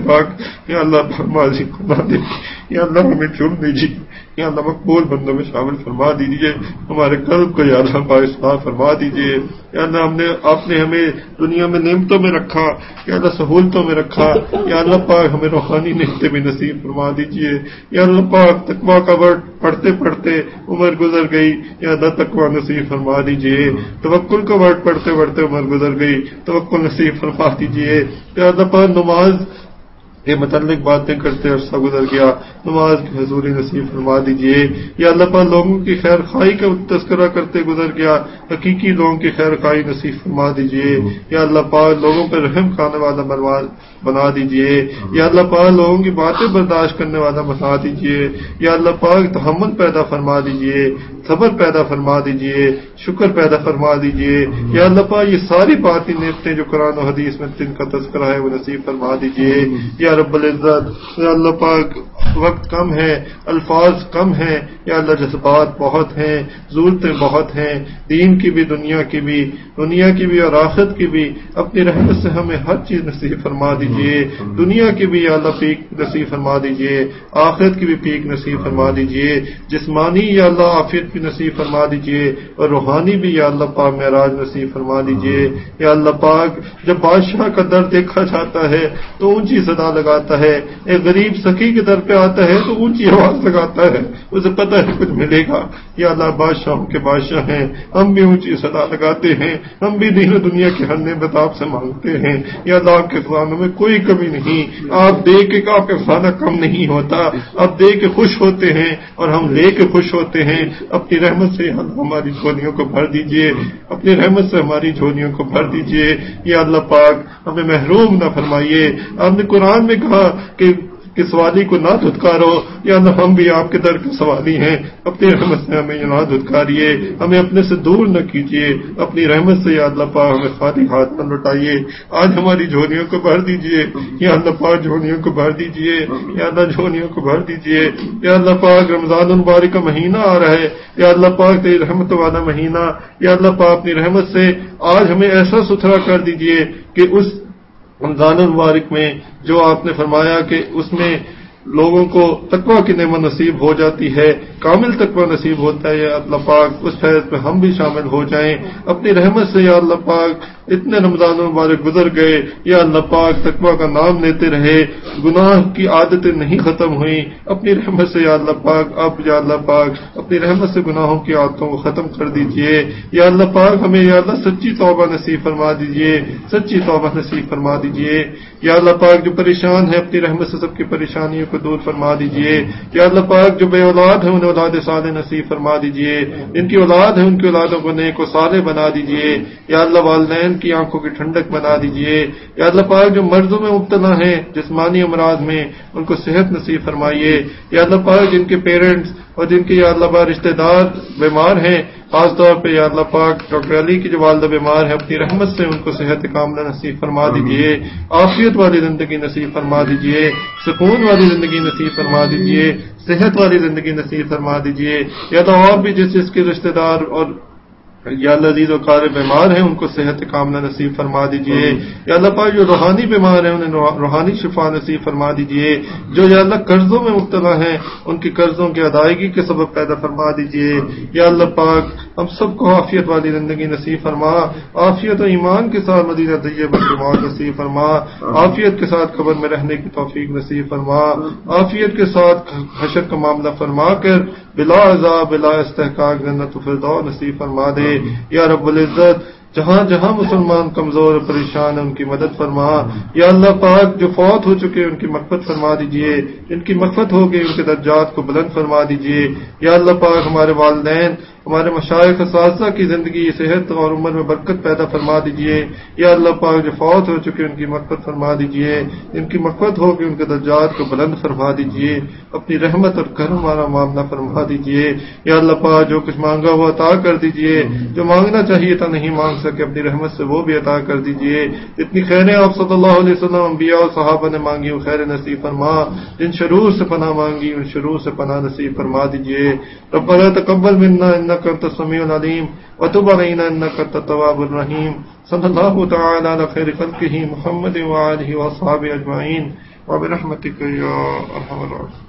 پاک ماضی کو نہ دیکھیے. یا اللہ ہمیں چن دیجیے. یا اللہ مقبول بندوں میں شامل فرما دیجیے. ہمارے قلب کو یا اللہ پاک اصلاح فرما دیجیے. یا اللہ آپ نے ہمیں دنیا میں نعمتوں میں رکھا, یا اللہ سہولتوں میں رکھا. یا اللہ پاک ہمیں روحانی نعمتیں بھی نصیب فرما دیجیے. یا اللہ پاک تقویٰ کا ورڈ پڑھتے پڑھتے عمر گزر گئی, یا اللہ تقویٰ نصیب فرما دیجیے. توکل کا ورڈ پڑھتے پڑھتے عمر گزر گئی, توکل نصیب فرما دیجیے. یا اللہ پاک نماز کے متعلق باتیں کرتے عرصہ گزر گیا, نماز کی حضوری نصیب فرما دیجیے. یا اللہ پاک لوگوں کی خیر خواہی کا تذکرہ کرتے گزر گیا, حقیقی لوگوں کی خیر خواہی نصیب فرما دیجیے. یا اللہ پاک لوگوں پر رحم کھانے والا بنا دیجیے. یا اللہ پاک لوگوں کی باتیں برداشت کرنے والا بنا دیجیے. یا اللہ پاک تحمل پیدا فرما دیجیے, صبر پیدا فرما دیجیے, شکر پیدا فرما دیجیے. یا اللہ پاک یہ ساری باتیں نعمتیں جو قرآن و حدیث میں جن کا تذکرہ ہے وہ نصیب فرما دیجیے. یا رب العزت یا اللہ پاک وقت کم ہے, الفاظ کم ہیں. یا اللہ جذبات بہت ہیں, ضرورتیں بہت ہیں, دین کی بھی دنیا کی بھی اور آخرت کی بھی. اپنی رحمت سے ہمیں ہر چیز نصیب فرما دیجیے. دنیا کی بھی یا اللہ پیک نصیب فرما دیجیے, آخرت کی بھی پیک نصیب فرما دیجیے. جسمانی یا اللہ عافیت بھی نصیب فرما دیجیے اور روحانی بھی یا اللہ پاک معراج نصیب فرما دیجیے. یا اللہ پاک جب بادشاہ کا در دیکھا جاتا ہے تو اونچی صدا لگاتا ہے, ایک غریب سخی کے در پہ آتا ہے تو اونچی آواز لگاتا ہے, اسے پتہ ہے کچھ ملے گا. یا اللہ بادشاہوں کے بادشاہ ہیں, ہم بھی اونچی صدا لگاتے ہیں, ہم بھی دین و دنیا کے ہر نعمت آپ سے مانگتے ہیں. یا اللہ آپ کے خزانوں میں کوئی کمی نہیں, آپ دے کے آپ کا خزانہ کم نہیں ہوتا, آپ دے کے خوش ہوتے ہیں اور ہم لے کے خوش ہوتے ہیں. اپنی رحمت سے ہماری جھولیوں کو بھر دیجیے, اپنی رحمت سے ہماری جھولیوں کو بھر دیجیے. یا اللہ پاک ہمیں محروم نہ فرمائیے. آپ نے قرآن میں کہا کہ سوالی کو نہ دھتکارو. یا اللہ ہم بھی آپ کے در کے سوالی ہیں, اپنی رحمت سے ہمیں نہ دھتکاریے, ہمیں اپنے سے دور نہ کیجیے. اپنی رحمت سے یا اللہ پاک ہمیں خالی ہاتھ نہ لوٹائیے. آج ہماری جھولیوں کو بھر دیجیے. یا اللہ پاک جھولیوں کو بھر دیجیے. یا اللہ جھولیوں کو بھر دیجیے. یا اللہ پاک رمضان المبارک کا مہینہ آ رہا ہے, یا اللہ پاک تیری رحمت والا مہینہ. یا اللہ پاک اپنی رحمت سے آج ہمیں ایسا ستھرا کر دیجیے کہ اس رمضان المبارک میں جو آپ نے فرمایا کہ اس میں لوگوں کو تقویٰ کی نعمت نصیب ہو جاتی ہے, کامل تقویٰ نصیب ہوتا ہے. یا اللہ پاک اس فیض میں ہم بھی شامل ہو جائیں اپنی رحمت سے. یا اللہ پاک اتنے رمضان مبارک گزر گئے, یا اللہ پاک تقویٰ کا نام لیتے رہے, گناہ کی عادتیں نہیں ختم ہوئیں. اپنی رحمت سے یا اللہ پاک اب یا اللہ پاک اپنی رحمت سے گناہوں کی عادتوں کو ختم کر دیجئے. یا اللہ پاک ہمیں یا اللہ سچی توبہ نصیب فرما دیجئے, سچی توبہ نصیب فرما دیجئے. یا اللہ پاک جو پریشان ہے اپنی رحمت سے سب کی پریشانیوں کو دور فرما دیجئے. یا اللہ پاک جو بے اولاد ہیں انہیں اولاد صالح نصیب فرما دیجئے, جن کی اولاد ہے ان کی اولادوں کو نیک و صالح بنا دیجئے. یا اللہ والدین کی آنکھوں کی ٹھنڈک بنا دیجئے. یا اللہ پاک جو مرضوں میں مبتلا ہیں جسمانی امراض میں ان کو صحت نصیب فرمائیے. یا اللہ پاک جن کے پیرنٹس اور جن کے یا اللہ پاک رشتہ دار بیمار ہیں, خاص طور پہ یا اللہ پاک ڈاکٹر علی کی جو والدہ بیمار ہے اپنی رحمت سے ان کو صحت کاملہ نصیب فرما دیجیے, عافیت والی زندگی نصیب فرما دیجیے, سکون والی زندگی نصیب فرما دیجیے, صحت والی زندگی نصیب فرما دیجیے. یا تو اور بھی جس کے رشتہ دار اور یا اللہ عزیز و کار بیمار ہیں ان کو صحت کاملہ نصیب فرما دیجئے. یا اللہ پاک جو روحانی بیمار ہیں انہیں روحانی شفا نصیب فرما دیجئے. جو یا اللہ قرضوں میں مبتلا ہیں ان کی قرضوں کی ادائیگی کے سبب پیدا فرما دیجئے. یا اللہ پاک ہم سب کو عافیت والی زندگی نصیب فرما, عافیت و ایمان کے ساتھ مدینہ طیبہ کی موت نصیب فرما, عافیت کے ساتھ قبر میں رہنے کی توفیق نصیب فرما, عافیت کے ساتھ حشر کا معاملہ فرما کر بلا عذاب بلا استحقاق جنت الفردوس نصیب فرما دے. یا رب العزت جہاں جہاں مسلمان کمزور اور پریشان ہیں ان کی مدد فرما. یا اللہ پاک جو فوت ہو چکے ان کی مغفرت فرما دیجئے, جن کی مغفرت ہو گئی ان کے درجات کو بلند فرما دیجئے. یا اللہ پاک ہمارے والدین ہمارے مشائخ اساتذہ کی زندگی صحت اور عمر میں برکت پیدا فرما دیجئے. یا اللہ پاک جو فوت ہو چکے ان کی مغفرت فرما دیجئے, ان کی مغفرت ہو گئی ان کے درجات کو بلند فرما دیجئے. اپنی رحمت اور کرم والا معاملہ فرما دیجئے. یا اللہ پاک جو کچھ مانگا وہ عطا کر دیجئے, جو مانگنا چاہیے تھا نہیں مانگ سکے اپنی رحمت سے وہ بھی عطا کر دیجئے. اتنی خیریں آپ صلی اللہ علیہ وسلم انبیاء اور صحابہ نے مانگی وہ خیر نصیب فرما, جن شرور سے پناہ مانگی ان شرور سے پناہ نصیب فرما دیجئے. ربنا تقبل منا انك انت السميع العليم وتب علينا انك انت التواب الرحيم. صلى الله تعالى على خير خلقه محمد وآله وأصحابه أجمعين وبرحمتك يا أرحم الراحمين.